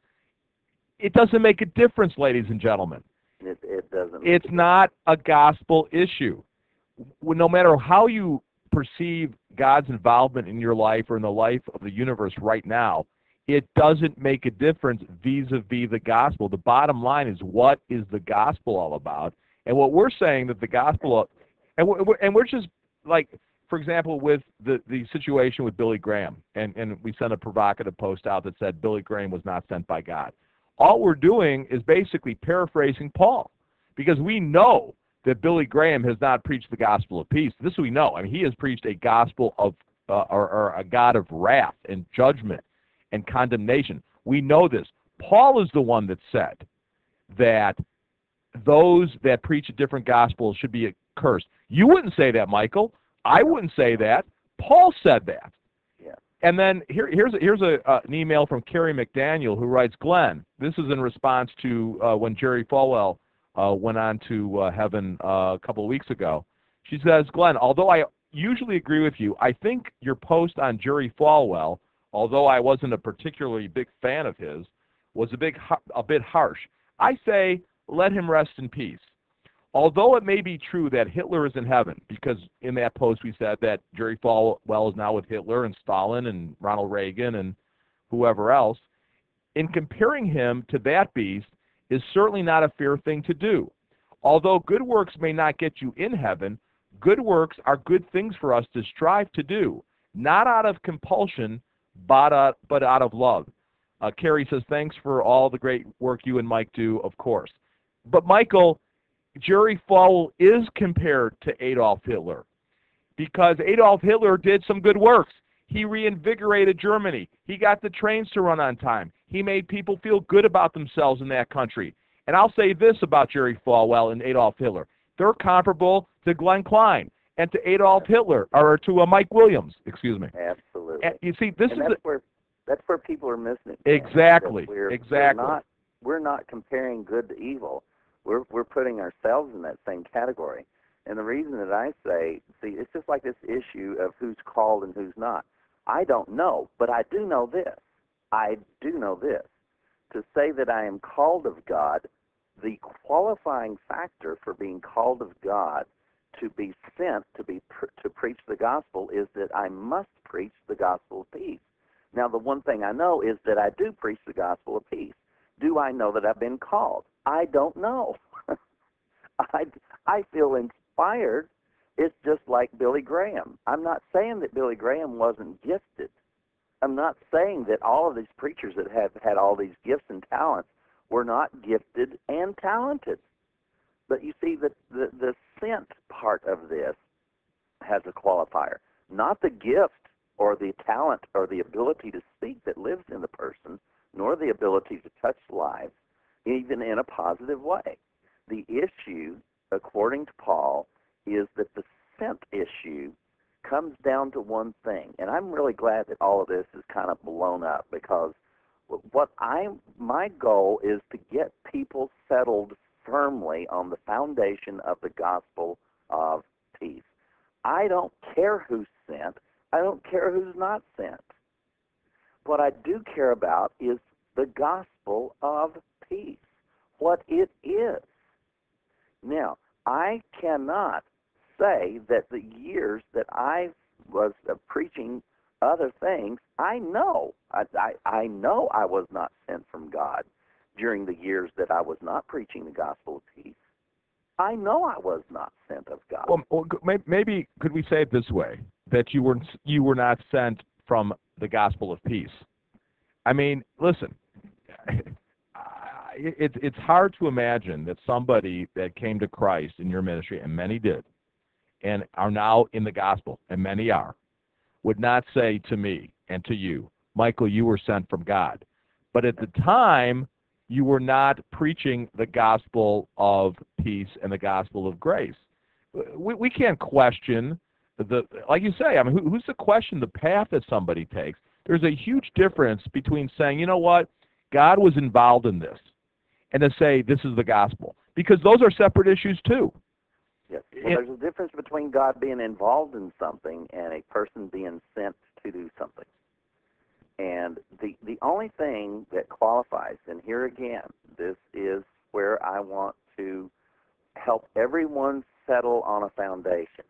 It doesn't make a difference, ladies and gentlemen. It, it doesn't. It's not a gospel issue. No matter how you perceive God's involvement in your life or in the life of the universe right now, it doesn't make a difference vis-a-vis the gospel. The bottom line is, what is the gospel all about? And what we're saying that the gospel, and we're, and we're just like, for example, with the, the situation with Billy Graham, and, and we sent a provocative post out that said Billy Graham was not sent by God. All we're doing is basically paraphrasing Paul, because we know that Billy Graham has not preached the gospel of peace. This we know. I mean, he has preached a gospel of, uh, or, or a God of wrath and judgment and condemnation. We know this. Paul is the one that said that those that preach a different gospel should be cursed. You wouldn't say that, Michael. I wouldn't say that. Paul said that. Yeah. And then here, here's a, here's a, uh, an email from Carrie McDaniel, who writes, Glenn, this is in response to uh, when Jerry Falwell uh, went on to uh, heaven uh, a couple of weeks ago. She says, Glenn, although I usually agree with you, I think your post on Jerry Falwell, although I wasn't a particularly big fan of his, was a, big, a bit harsh. I say, let him rest in peace. Although it may be true that Hitler is in heaven, because in that post we said that Jerry Falwell is now with Hitler and Stalin and Ronald Reagan and whoever else, in comparing him to that beast is certainly not a fair thing to do. Although good works may not get you in heaven, good works are good things for us to strive to do, not out of compulsion, but, uh, but out of love. Uh, Carrie says, thanks for all the great work you and Mike do, of course. But Michael, Jerry Falwell is compared to Adolf Hitler, because Adolf Hitler did some good works. He reinvigorated Germany. He got the trains to run on time. He made people feel good about themselves in that country. And I'll say this about Jerry Falwell and Adolf Hitler. They're comparable to Glenn Klein and to Adolf Hitler, or to uh, Mike Williams, excuse me. Absolutely. And you see, this and is that's a, where that's where people are missing it. Exactly. We're, exactly. We're not, we're not comparing good to evil. We're we're putting ourselves in that same category. And the reason that I say, see, it's just like this issue of who's called and who's not. I don't know, but I do know this. I do know this. To say that I am called of God, the qualifying factor for being called of God to be sent to be pr- to preach the gospel is that I must preach the gospel of peace. Now, the one thing I know is that I do preach the gospel of peace. Do I know that I've been called? I don't know. I, I feel inspired. It's just like Billy Graham. I'm not saying that Billy Graham wasn't gifted. I'm not saying that all of these preachers that have had all these gifts and talents were not gifted and talented. But you see, the, the, the sent part of this has a qualifier. Not the gift or the talent or the ability to speak that lives in the person, nor the ability to touch lives, even in a positive way. The issue, according to Paul, is that the sent issue comes down to one thing. And I'm really glad that all of this is kind of blown up, because what I my goal is to get people settled firmly on the foundation of the gospel of peace. I don't care who's sent. I don't care who's not sent. What I do care about is the gospel of peace, what it is. Now, I cannot say that the years that I was uh, preaching other things, I know, I, I, I know I was not sent from God during the years that I was not preaching the gospel of peace. I know I was not sent of God. Well, well, maybe could we say it this way, that you were you were not sent from the gospel of peace? I mean, listen, it's it's hard to imagine that somebody that came to Christ in your ministry, and many did, and are now in the gospel, and many are, would not say to me and to you, Michael, you were sent from God. But at the time, you were not preaching the gospel of peace and the gospel of grace. We, we can't question the, like you say, I mean, who, who's to question the path that somebody takes? There's a huge difference between saying, you know what, God was involved in this, and to say this is the gospel, because those are separate issues too. Yes. Well, there's a difference between God being involved in something and a person being sent to do something. And the the only thing that qualifies, and here again, this is where I want to help everyone settle on a foundation.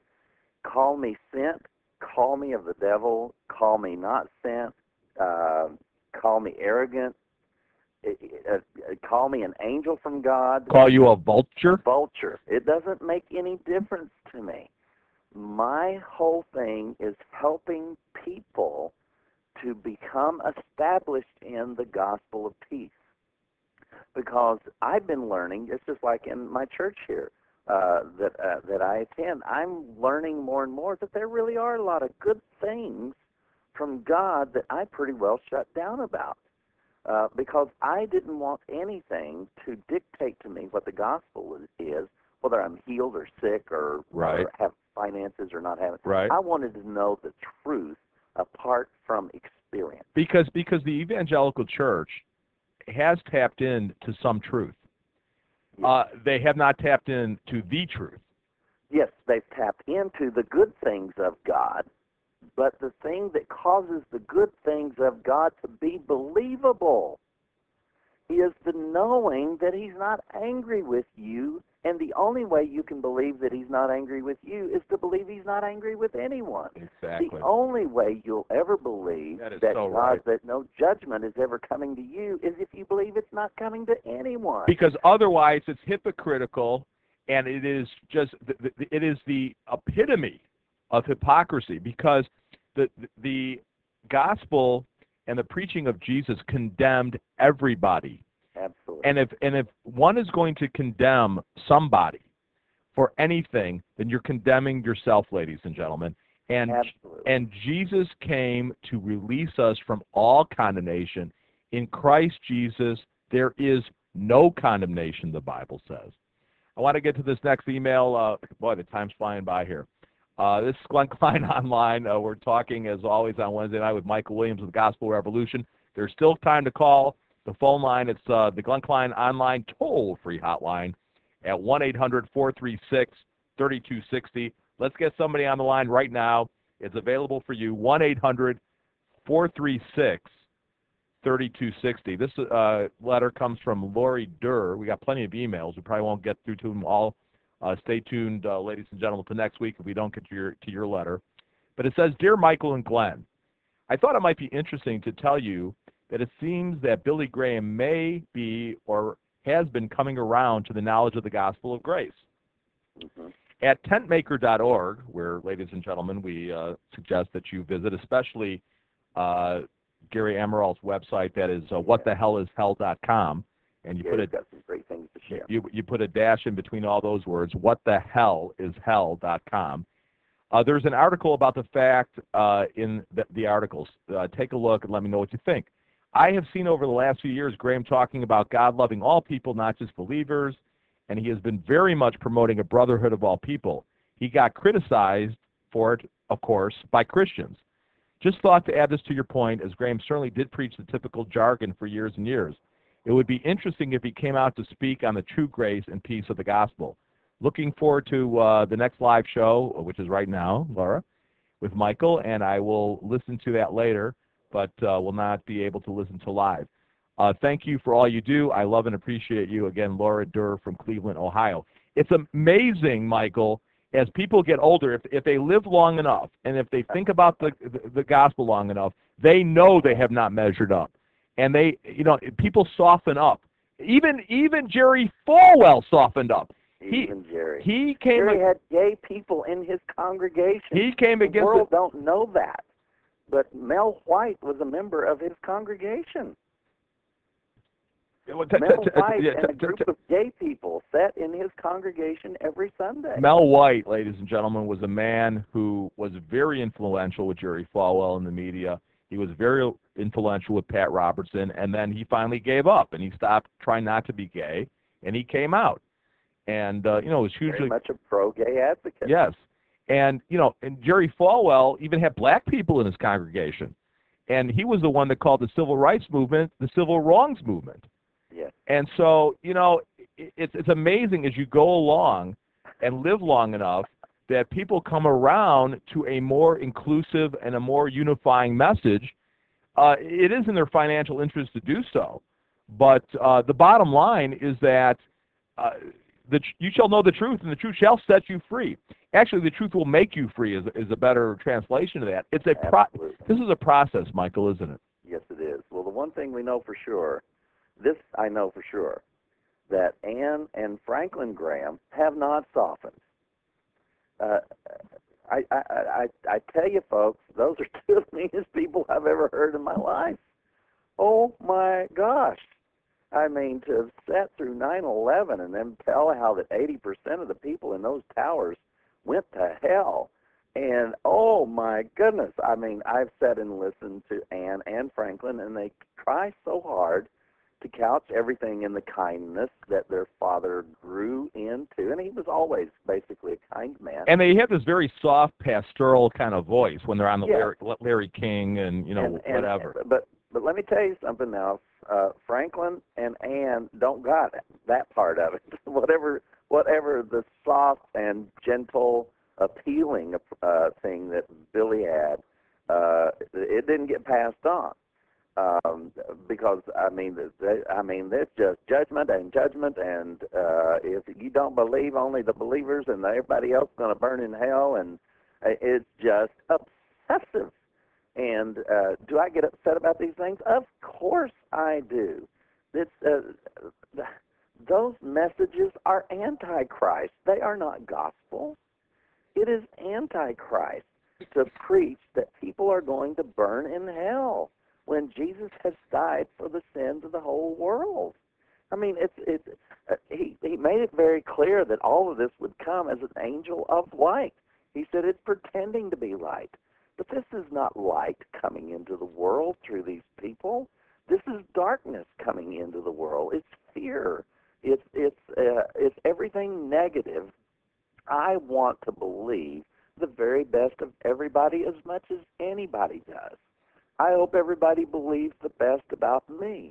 Call me sent, call me of the devil, call me not sent, uh, call me arrogant, uh, call me an angel from God. Call you a vulture? A vulture. It doesn't make any difference to me. My whole thing is helping people to become established in the gospel of peace. Because I've been learning, it's just like in my church here uh, that uh, that I attend, I'm learning more and more that there really are a lot of good things from God that I pretty well shut down about. Uh, because I didn't want anything to dictate to me what the gospel is, whether I'm healed or sick or, right. or have finances or not having. Right. I wanted to know the truth apart from experience. Because because the evangelical church has tapped into some truth. Yes. Uh, they have not tapped into the truth. Yes, they've tapped into the good things of God, but the thing that causes the good things of God to be believable is the knowing that he's not angry with you, and the only way you can believe that he's not angry with you is to believe he's not angry with anyone. Exactly. The only way you'll ever believe that, that so God, right. that no judgment is ever coming to you is if you believe it's not coming to anyone. Because otherwise it's hypocritical, and it is just it is the epitome of hypocrisy, because the the gospel and the preaching of Jesus condemned everybody. Absolutely. And if and if one is going to condemn somebody for anything, then you're condemning yourself, ladies and gentlemen. And Absolutely. and Jesus came to release us from all condemnation. In Christ Jesus, there is no condemnation, the Bible says. I want to get to this next email. Uh, boy, the time's flying by here. Uh, this is Glenn Klein Online. Uh, we're talking, as always, on Wednesday night with Michael Williams of the Gospel Revolution. There's still time to call the phone line. It's uh, the Glenn Klein Online toll-free hotline at one eight hundred, four three six, three two six zero. Let's get somebody on the line right now. It's available for you, one eight hundred, four three six, three two six zero. This uh, letter comes from Lori Durr. We got plenty of emails. We probably won't get through to them all. Uh, stay tuned, uh, ladies and gentlemen, to next week if we don't get to your, to your letter. But it says, Dear Michael and Glenn, I thought it might be interesting to tell you that it seems that Billy Graham may be or has been coming around to the knowledge of the gospel of grace. Mm-hmm. At tent maker dot org, where, ladies and gentlemen, we uh, suggest that you visit, especially uh, Gary Amaral's website, that is uh, what the hell is hell dot com. And you Gary's put a, got some great things to share. You, you put a dash in between all those words, what the hell is hell dot com. Uh, there's an article about the fact uh, in the, the articles. Uh, take a look and let me know what you think. I have seen over the last few years Graham talking about God loving all people, not just believers, and he has been very much promoting a brotherhood of all people. He got criticized for it, of course, by Christians. Just thought to add this to your point, as Graham certainly did preach the typical jargon for years and years. It would be interesting if he came out to speak on the true grace and peace of the gospel. Looking forward to uh, the next live show, which is right now, Laura, with Michael, and I will listen to that later, but uh, will not be able to listen to live. Uh, thank you for all you do. I love and appreciate you. Again, Laura Durr from Cleveland, Ohio. It's amazing, Michael, as people get older, if, if they live long enough and if they think about the, the, the gospel long enough, they know they have not measured up. And they, you know, people soften up. Even even Jerry Falwell softened up. Even he, Jerry. He came. Jerry had gay people in his congregation. He came against. The world the, don't know that, but Mel White was a member of his congregation. Mel White and a group of gay people sat in his congregation every Sunday. Mel White, ladies and gentlemen, was a man who was very influential with Jerry Falwell in the media. He was very influential with Pat Robertson, and then he finally gave up, and he stopped trying not to be gay, and he came out. And, uh, you know, it was hugely... Very much a pro-gay advocate. Yes. And, you know, and Jerry Falwell even had black people in his congregation. And he was the one that called the civil rights movement the civil wrongs movement. Yes. And so, you know, it's, it's amazing as you go along and live long enough that people come around to a more inclusive and a more unifying message. Uh, it is in their financial interest to do so. But uh, the bottom line is that uh, the, you shall know the truth, and the truth shall set you free. Actually, the truth will make you free is, is a better translation of that. It's a pro This is a process, Michael, isn't it? Yes, it is. Well, the one thing we know for sure, this I know for sure, that Anne and Franklin Graham have not softened. Uh, I, I, I, I tell you, folks, those are two of the meanest people I've ever heard in my life. Oh, my gosh. I mean, to have sat through nine eleven and then tell how that eighty percent of the people in those towers went to hell. And, oh, my goodness. I mean, I've sat and listened to Anne and Franklin, and they try so hard to couch everything in the kindness that their father grew into. And he was always basically a kind man. And they have this very soft, pastoral kind of voice when they're on the yeah. Larry, Larry King and, you know, and, and, whatever. But but let me tell you something now. Uh, Franklin and Anne don't got that part of it. whatever whatever the soft and gentle, appealing uh, thing that Billy had, uh, it didn't get passed on. Um, because I mean, they, I mean, there's just judgment and judgment, and uh, if you don't believe, only the believers, and everybody else is going to burn in hell, and it's just obsessive. And uh, do I get upset about these things? Of course I do. It's uh, those messages are antichrist. They are not gospel. It is antichrist to preach that people are going to burn in hell when Jesus has died for the sins of the whole world. I mean, it's it's uh, he he made it very clear that all of this would come as an angel of light. He said it's pretending to be light, but this is not light coming into the world through these people. This is darkness coming into the world. It's fear. It's it's uh, it's everything negative. I want to believe the very best of everybody as much as anybody does. I hope everybody believes the best about me.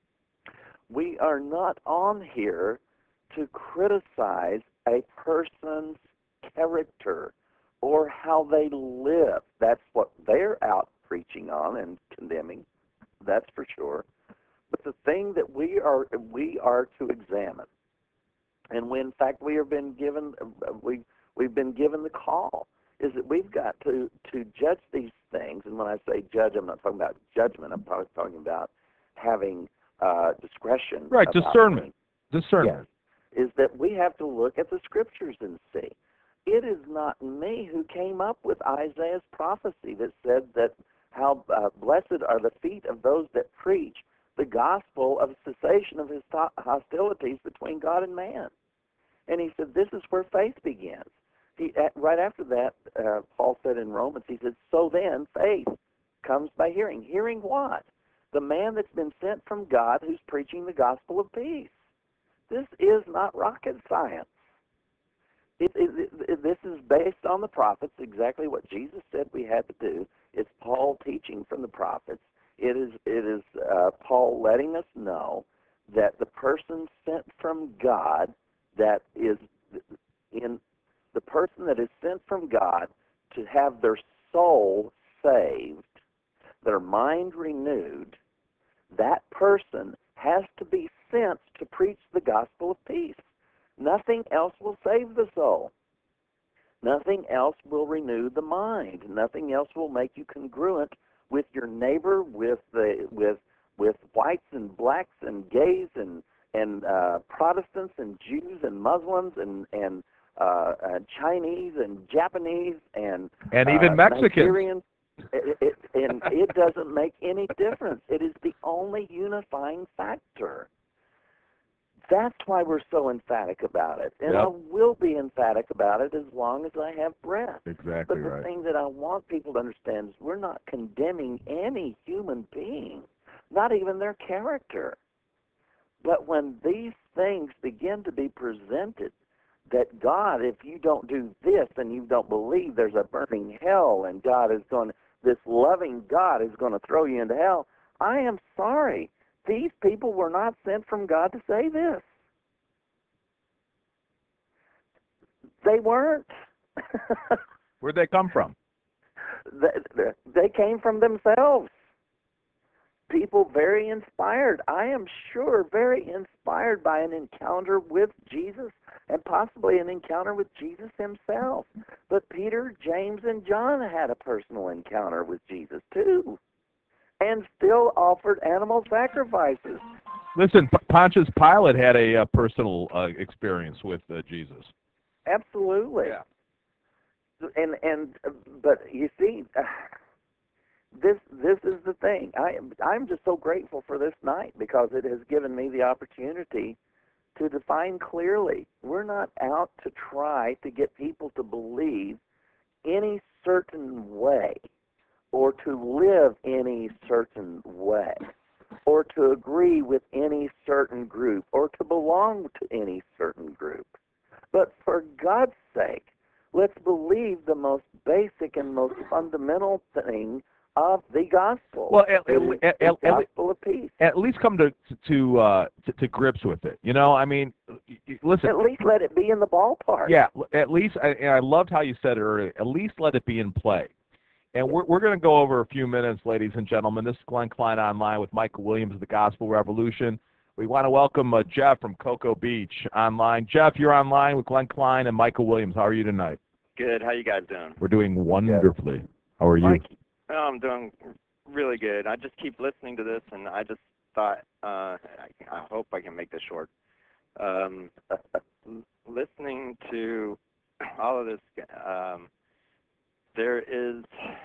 We are not on here to criticize a person's character or how they live. That's what they're out preaching on and condemning, that's for sure. But the thing that we are we are to examine, and when in fact we have been given we we've been given the call, is that we've got to, to judge these things. And when I say judge, I'm not talking about judgment. I'm talking about having uh, discretion. Right, discernment. Things. Discernment. Yes, is that we have to look at the Scriptures and see. It is not me who came up with Isaiah's prophecy that said that how uh, blessed are the feet of those that preach the gospel of cessation of his hostilities between God and man. And he said this is where faith begins. He, right after that, uh, Paul said in Romans, he said, so then faith comes by hearing. Hearing what? The man that's been sent from God who's preaching the gospel of peace. This is not rocket science. It, it, it, this is based on the prophets, exactly what Jesus said we had to do. It's Paul teaching from the prophets. It is, it is uh, Paul letting us know that the person sent from God, that is in the person that is sent from God to have their soul saved, their mind renewed, that person has to be sent to preach the gospel of peace. Nothing else will save the soul. Nothing else will renew the mind. Nothing else will make you congruent with your neighbor, with the with with whites and blacks and gays and and uh, Protestants and Jews and Muslims and and uh, uh, Chinese and Japanese and and even uh, Mexicans. Nigerians. It, it, and it doesn't make any difference. It is the only unifying factor. That's why we're so emphatic about it. And Yep. I will be emphatic about it as long as I have breath. Exactly But the right. thing that I want people to understand is we're not condemning any human being, not even their character. But when these things begin to be presented, that God, if you don't do this and you don't believe there's a burning hell and God is going to, this loving God is going to throw you into hell, I am sorry. These people were not sent from God to say this. They weren't. Where'd they come from? they, they came from themselves. People very inspired, I am sure, very inspired by an encounter with Jesus and possibly an encounter with Jesus himself. But Peter, James, and John had a personal encounter with Jesus too, and still offered animal sacrifices. Listen, P- Pontius Pilate had a uh, personal uh, experience with uh, Jesus. Absolutely. Yeah. And and uh, but you see, uh, this this is the thing. I am I'm just so grateful for this night because it has given me the opportunity to define clearly. We're not out to try to get people to believe any certain way or to live any certain way or to agree with any certain group or to belong to any certain group. But for God's sake, let's believe the most basic and most fundamental thing of the gospel. Well, at, It is at, the at, at, gospel of peace. at least come to to, uh, to to grips with it. You know, I mean, y- y- listen. At least let it be in the ballpark. Yeah, l- at least, I, and I loved how you said it earlier. At least let it be in play. And we're we're going to go over a few minutes, ladies and gentlemen. This is Glenn Klein Online with Michael Williams of the Gospel Revolution. We want to welcome uh, Jeff from Cocoa Beach online. Jeff, you're online with Glenn Klein and Michael Williams. How are you tonight? Good. How you guys doing? We're doing wonderfully. How are you? Mike, oh, I'm doing really good. I just keep listening to this, and I just thought, uh, I, I hope I can make this short. Um, listening to all of this, um, there is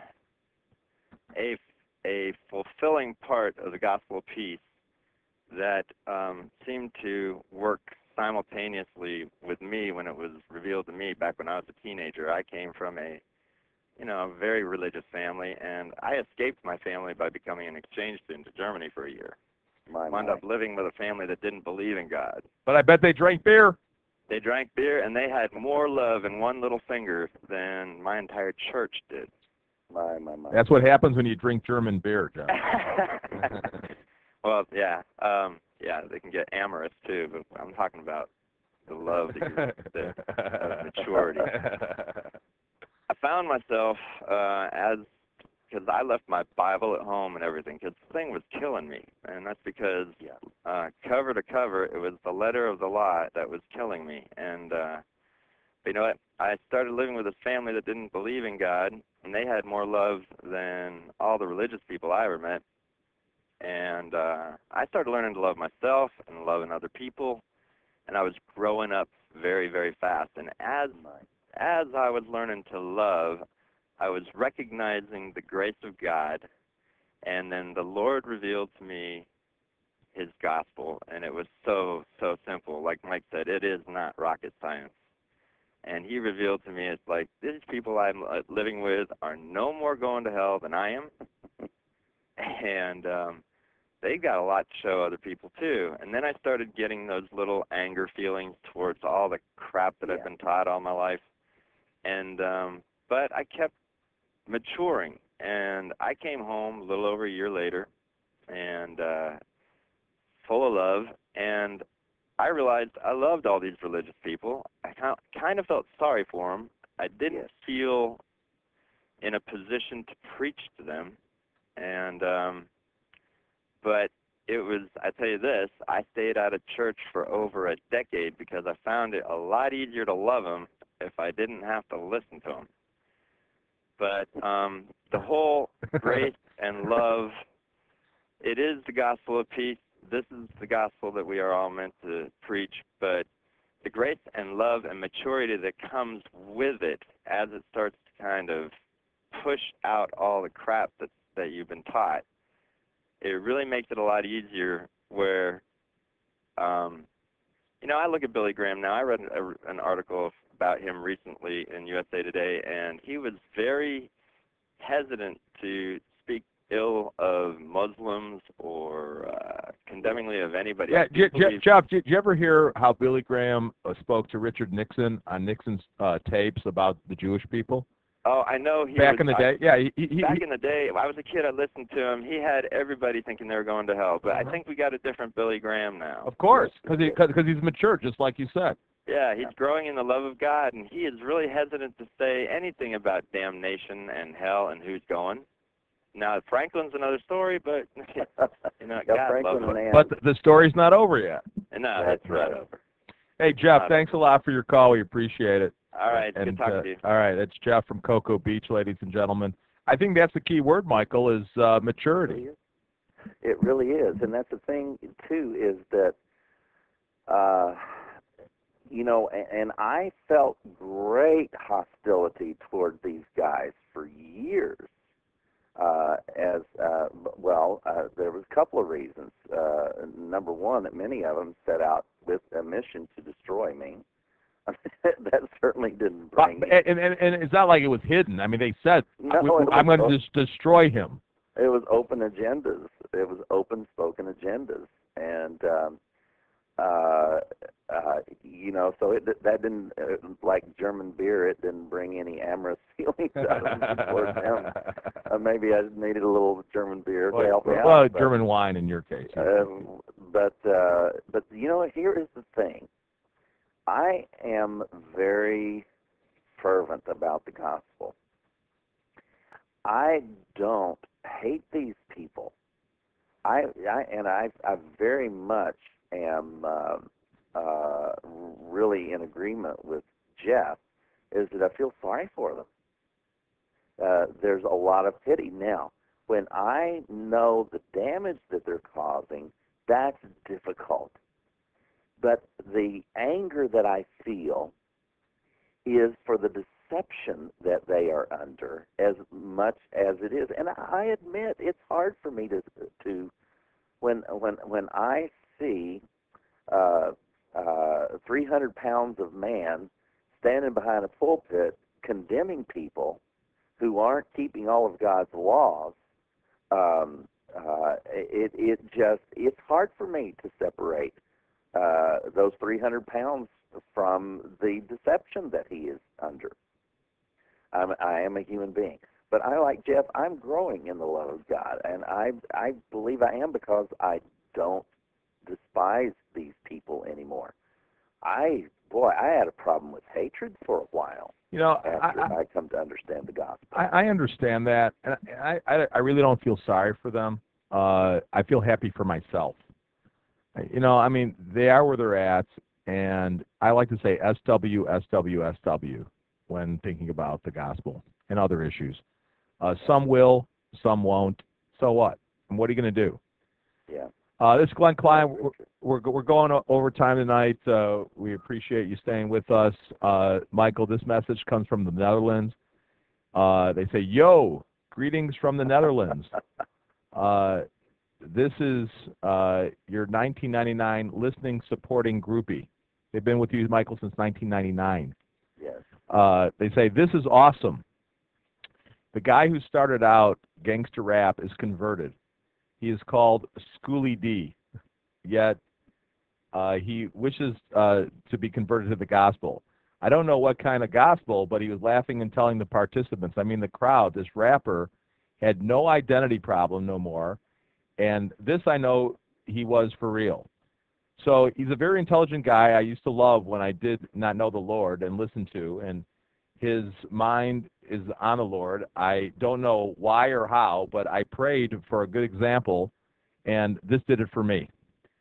a a fulfilling part of the gospel of peace that um, seemed to work simultaneously with me when it was revealed to me back when I was a teenager. I came from a, you know, a very religious family, and I escaped my family by becoming an exchange student to Germany for a year. My, Wound my. up living with a family that didn't believe in God. But I bet they drank beer. They drank beer, and they had more love in one little finger than my entire church did. My, my, my. That's what happens when you drink German beer, Jeff. Well, yeah, um, yeah, they can get amorous too, but I'm talking about the love that you, the, of maturity. I found myself uh, as because I left my Bible at home and everything, because the thing was killing me, and that's because uh, cover to cover, it was the letter of the law that was killing me. And uh, but you know what? I started living with a family that didn't believe in God, and they had more love than all the religious people I ever met. And uh, I started learning to love myself and loving other people, and I was growing up very, very fast. And as as I was learning to love, I was recognizing the grace of God, and then the Lord revealed to me his gospel, and it was so, so simple. Like Mike said, it is not rocket science. And he revealed to me, it's like, these people I'm living with are no more going to hell than I am, and um, they got a lot to show other people too. And then I started getting those little anger feelings towards all the crap that Yeah. I've been taught all my life. And um, but I kept maturing, and I came home a little over a year later, and uh, full of love, and I realized I loved all these religious people. I kind of felt sorry for them. I didn't Yes. feel in a position to preach to them, and um, but it was, I tell you this, I stayed out of church for over a decade because I found it a lot easier to love them if I didn't have to listen to them. But um, the whole grace and love, it is the gospel of peace. This is the gospel that we are all meant to preach, but the grace and love and maturity that comes with it as it starts to kind of push out all the crap that, that you've been taught, it really makes it a lot easier where, um, you know, I look at Billy Graham now. I read a, an article about him recently in U S A Today, and he was very hesitant to speak ill of Muslims or uh, condemningly of anybody. Yeah, J- J- Believe- Jeff, did you ever hear how Billy Graham uh, spoke to Richard Nixon on Nixon's uh, tapes about the Jewish people? Oh, I know he Back was, in the I- day? Yeah, he, he, Back he, in the day, I was a kid, I listened to him. He had everybody thinking they were going to hell. But Uh-huh. I think we got a different Billy Graham now. of course, because he, cause, cause he's mature, just like you said. Yeah, he's growing in the love of God, and he is really hesitant to say anything about damnation and hell and who's going. Now, Franklin's another story, but, you know, Yeah, God Franklin loves and him. Ann. But the, the story's not over yet. No, That's it's not right. over. Hey, Jeff, Not thanks a lot for your call. We appreciate it. All right, and, good talking uh, to you. All right, it's Jeff from Cocoa Beach, ladies and gentlemen. I think that's the key word, Michael, is uh, maturity. It really is, and that's the thing too, is that, uh, you know, and, and I felt great hostility toward these guys for years. Uh, as uh, well, uh, there was a couple of reasons. Uh, number one, that many of them set out with a mission to destroy me. That certainly didn't bring. But, and, and, and it's not like it was hidden. I mean, they said, No, we, it I'm was- going to just destroy him. It was open agendas. It was open spoken agendas, and um, uh, uh, you know, so it that didn't uh, like German beer. It didn't bring any amorous feelings out of me towards them. Uh, maybe I needed a little German beer to well, help me well, out. but- German wine in your case. Um, but uh, but you know, here is the thing. I am very fervent about the gospel. I don't hate these people. I, I and I, I very much am uh, uh, really in agreement with Jeff. Is that I feel sorry for them. Uh, there's a lot of pity now. When I know the damage that they're causing, that's difficult. But the anger that I feel is for the deception that they are under as much as it is. And I admit it's hard for me to, to when when when I see uh, uh, three hundred pounds of man standing behind a pulpit condemning people who aren't keeping all of God's laws. Um, uh, it it just it's hard for me to separate uh, those three hundred pounds from the deception that he is under. I'm, I am a human being, but I, like Jeff, I'm growing in the love of God, and I I believe I am because I don't despise these people anymore. I boy, I had a problem with hatred for a while. You know, After I, I, I come to understand the gospel. I, I understand that, and I, I, I really don't feel sorry for them. Uh, I feel happy for myself. You know, I mean, they are where they're at, and I like to say S W, S W, S W when thinking about the gospel and other issues. Uh, some will, some won't. So what? And what are you going to do? Yeah. Uh, this is Glenn Klein. We're, we're, we're going overtime tonight. Uh, we appreciate you staying with us. Uh, Michael, this message comes from the Netherlands. Uh, they say, yo, greetings from the Netherlands. Uh, this is uh, your nineteen ninety-nine listening supporting groupie. They've been with you, Michael, since nineteen ninety-nine. Yes. Uh, they say, this is awesome. The guy who started out gangster rap is converted. He is called Schoolie D, yet uh, he wishes uh, to be converted to the gospel. I don't know what kind of gospel, but he was laughing and telling the participants, I mean the crowd, this rapper had no identity problem no more, and this I know he was for real. So he's a very intelligent guy I used to love when I did not know the Lord and listen to, and his mind is on the Lord. I don't know why or how, but I prayed for a good example, and this did it for me.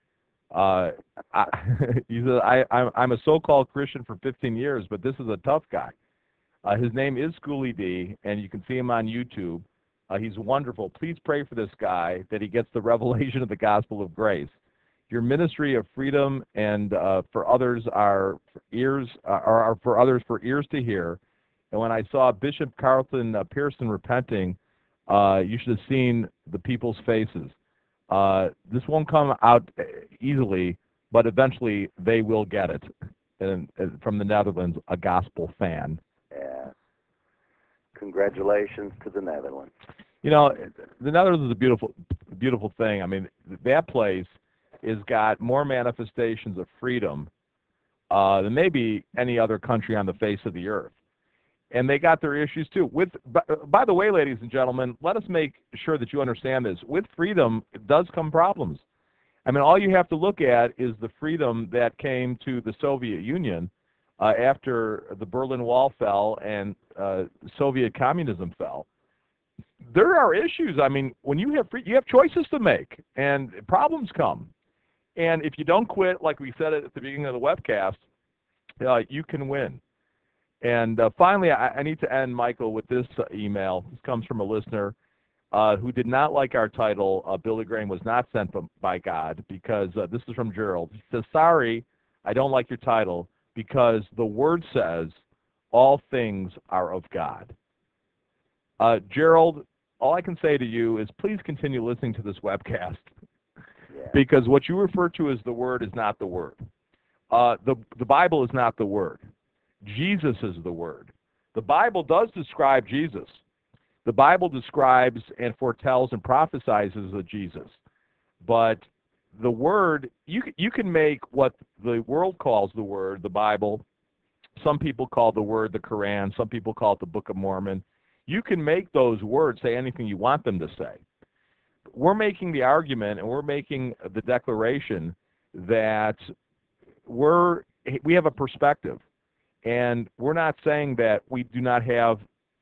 Uh, I, he's a, I, I'm, I'm a so-called Christian for fifteen years, but this is a tough guy. Uh, his name is Schoolie D, and you can see him on YouTube. Uh, he's wonderful. Please pray for this guy that he gets the revelation of the gospel of grace. Your ministry of freedom and uh, for others are for ears uh, are, are for others for ears to hear. And when I saw Bishop Carlton uh, Pearson repenting, uh, you should have seen the people's faces. Uh, this won't come out easily, but eventually they will get it. And, and from the Netherlands, a gospel fan. Yeah. Congratulations to the Netherlands. You know, the Netherlands is a beautiful, beautiful thing. I mean, that place has got more manifestations of freedom uh, than maybe any other country on the face of the earth. And they got their issues too. With, by, by the way, ladies and gentlemen, let us make sure that you understand this. With freedom, it does come problems. I mean, all you have to look at is the freedom that came to the Soviet Union uh, after the Berlin Wall fell and uh, Soviet communism fell. There are issues. I mean, when you have free, you have choices to make, and problems come. And if you don't quit, like we said at the beginning of the webcast, uh, you can win. And uh, finally, I, I need to end, Michael, with this uh, email. This comes from a listener uh, who did not like our title, uh, Billy Graham was not sent by God, because uh, this is from Gerald. He says, sorry, I don't like your title, because the Word says all things are of God. Uh, Gerald, all I can say to you is please continue listening to this webcast, Yeah. because what you refer to as the Word is not the Word. Uh, the, the Bible is not the Word. Jesus is the Word. The Bible does describe Jesus. The Bible describes and foretells and prophesies of Jesus. But the Word, you, you can make what the world calls the Word, the Bible. Some people call the Word the Quran. Some people call it the Book of Mormon. You can make those words say anything you want them to say. We're making the argument and we're making the declaration that we're, we have a perspective. And we're not saying that we do not have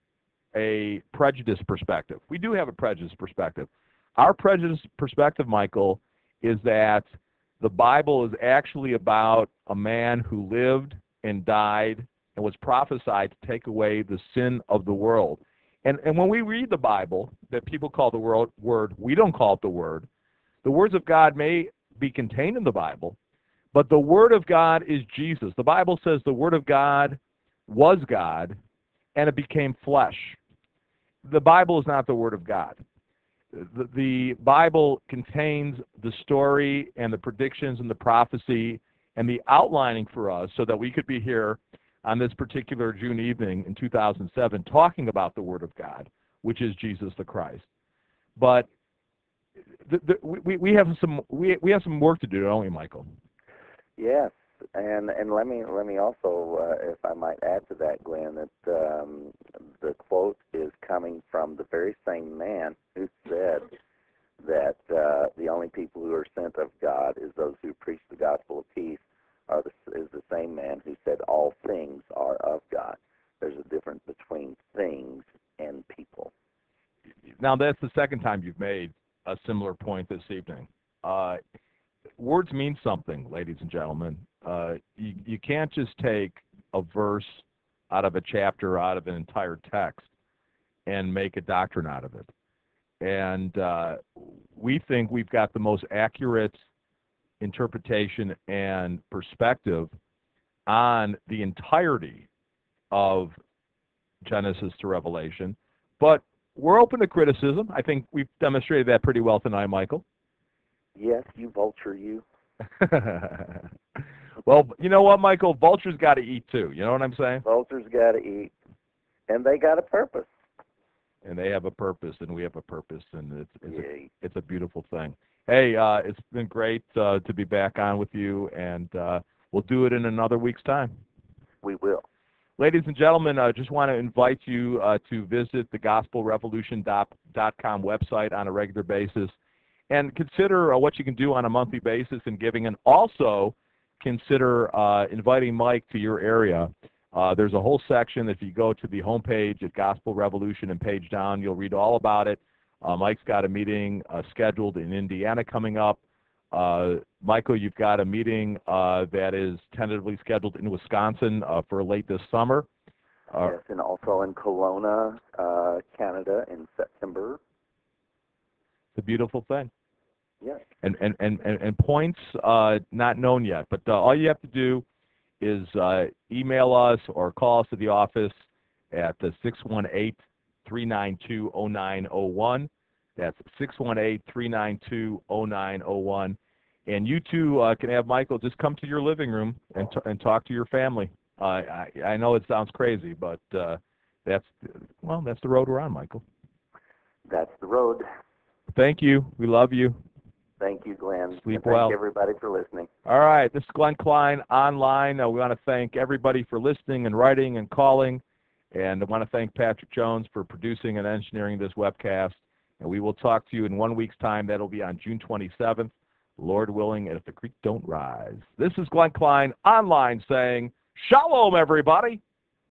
a prejudiced perspective. We do have a prejudiced perspective. Our prejudiced perspective, Michael, is that the Bible is actually about a man who lived and died and was prophesied to take away the sin of the world. And, and when we read the Bible, that people call the world, Word, we don't call it the Word. The words of God may be contained in the Bible, but the Word of God is Jesus. The Bible says the Word of God was God, and it became flesh. The Bible is not the Word of God. The, the Bible contains the story and the predictions and the prophecy and the outlining for us so that we could be here on this particular June evening in two thousand seven talking about the Word of God, which is Jesus the Christ. But the, the, we, we, have some, we, we have some work to do, don't we, Michael? Yes, and and let me let me also, uh, if I might add to that, Glenn, that um, the quote is coming from the very same man who said that uh, the only people who are sent of God is those who preach the gospel of peace. Are the, is the same man who said all things are of God. There's a difference between things and people. Now that's the second time you've made a similar point this evening. Uh, Words mean something, ladies and gentlemen. Uh, you, you can't just take a verse out of a chapter, out of an entire text, and make a doctrine out of it. And uh, we think we've got the most accurate interpretation and perspective on the entirety of Genesis to Revelation. But we're open to criticism. I think we've demonstrated that pretty well tonight, Michael. Yes, you vulture, you. Well, you know what, Michael? Vultures got to eat too. You know what I'm saying? Vultures got to eat, and they got a purpose. And they have a purpose, and we have a purpose, and it's it's, Yeah. a, it's a beautiful thing. Hey, uh, it's been great uh, to be back on with you, and uh, we'll do it in another week's time. We will. Ladies and gentlemen, I just want to invite you uh, to visit the gospel revolution dot com website on a regular basis. and consider uh, what you can do on a monthly basis in giving, and also consider uh, inviting Mike to your area. Uh, there's a whole section. If you go to the homepage at Gospel Revolution and page down, you'll read all about it. Uh, Mike's got a meeting uh, scheduled in Indiana coming up. Uh, Michael, you've got a meeting uh, that is tentatively scheduled in Wisconsin uh, for late this summer. Uh, yes, and also in Kelowna, uh, Canada in September. It's a beautiful thing. Yes. And, and, and, and, and points uh, not known yet, but uh, all you have to do is uh, email us or call us at the office at the six one eight, three nine two, oh nine oh one. That's six one eight, three nine two, oh nine oh one. And you two uh, can have Michael just come to your living room and, t and talk to your family. Uh, I, I know it sounds crazy, but uh, that's, well, that's the road we're on, Michael. That's the road. Thank you. We love you. Thank you, Glenn. Sleep and thank well. everybody for listening. All right. This is Glenn Klein online. Uh, we want to thank everybody for listening and writing and calling. And I want to thank Patrick Jones for producing and engineering this webcast. And we will talk to you in one week's time. That'll be on June twenty-seventh, Lord willing, and if the creek don't rise. This is Glenn Klein online saying, Shalom, everybody.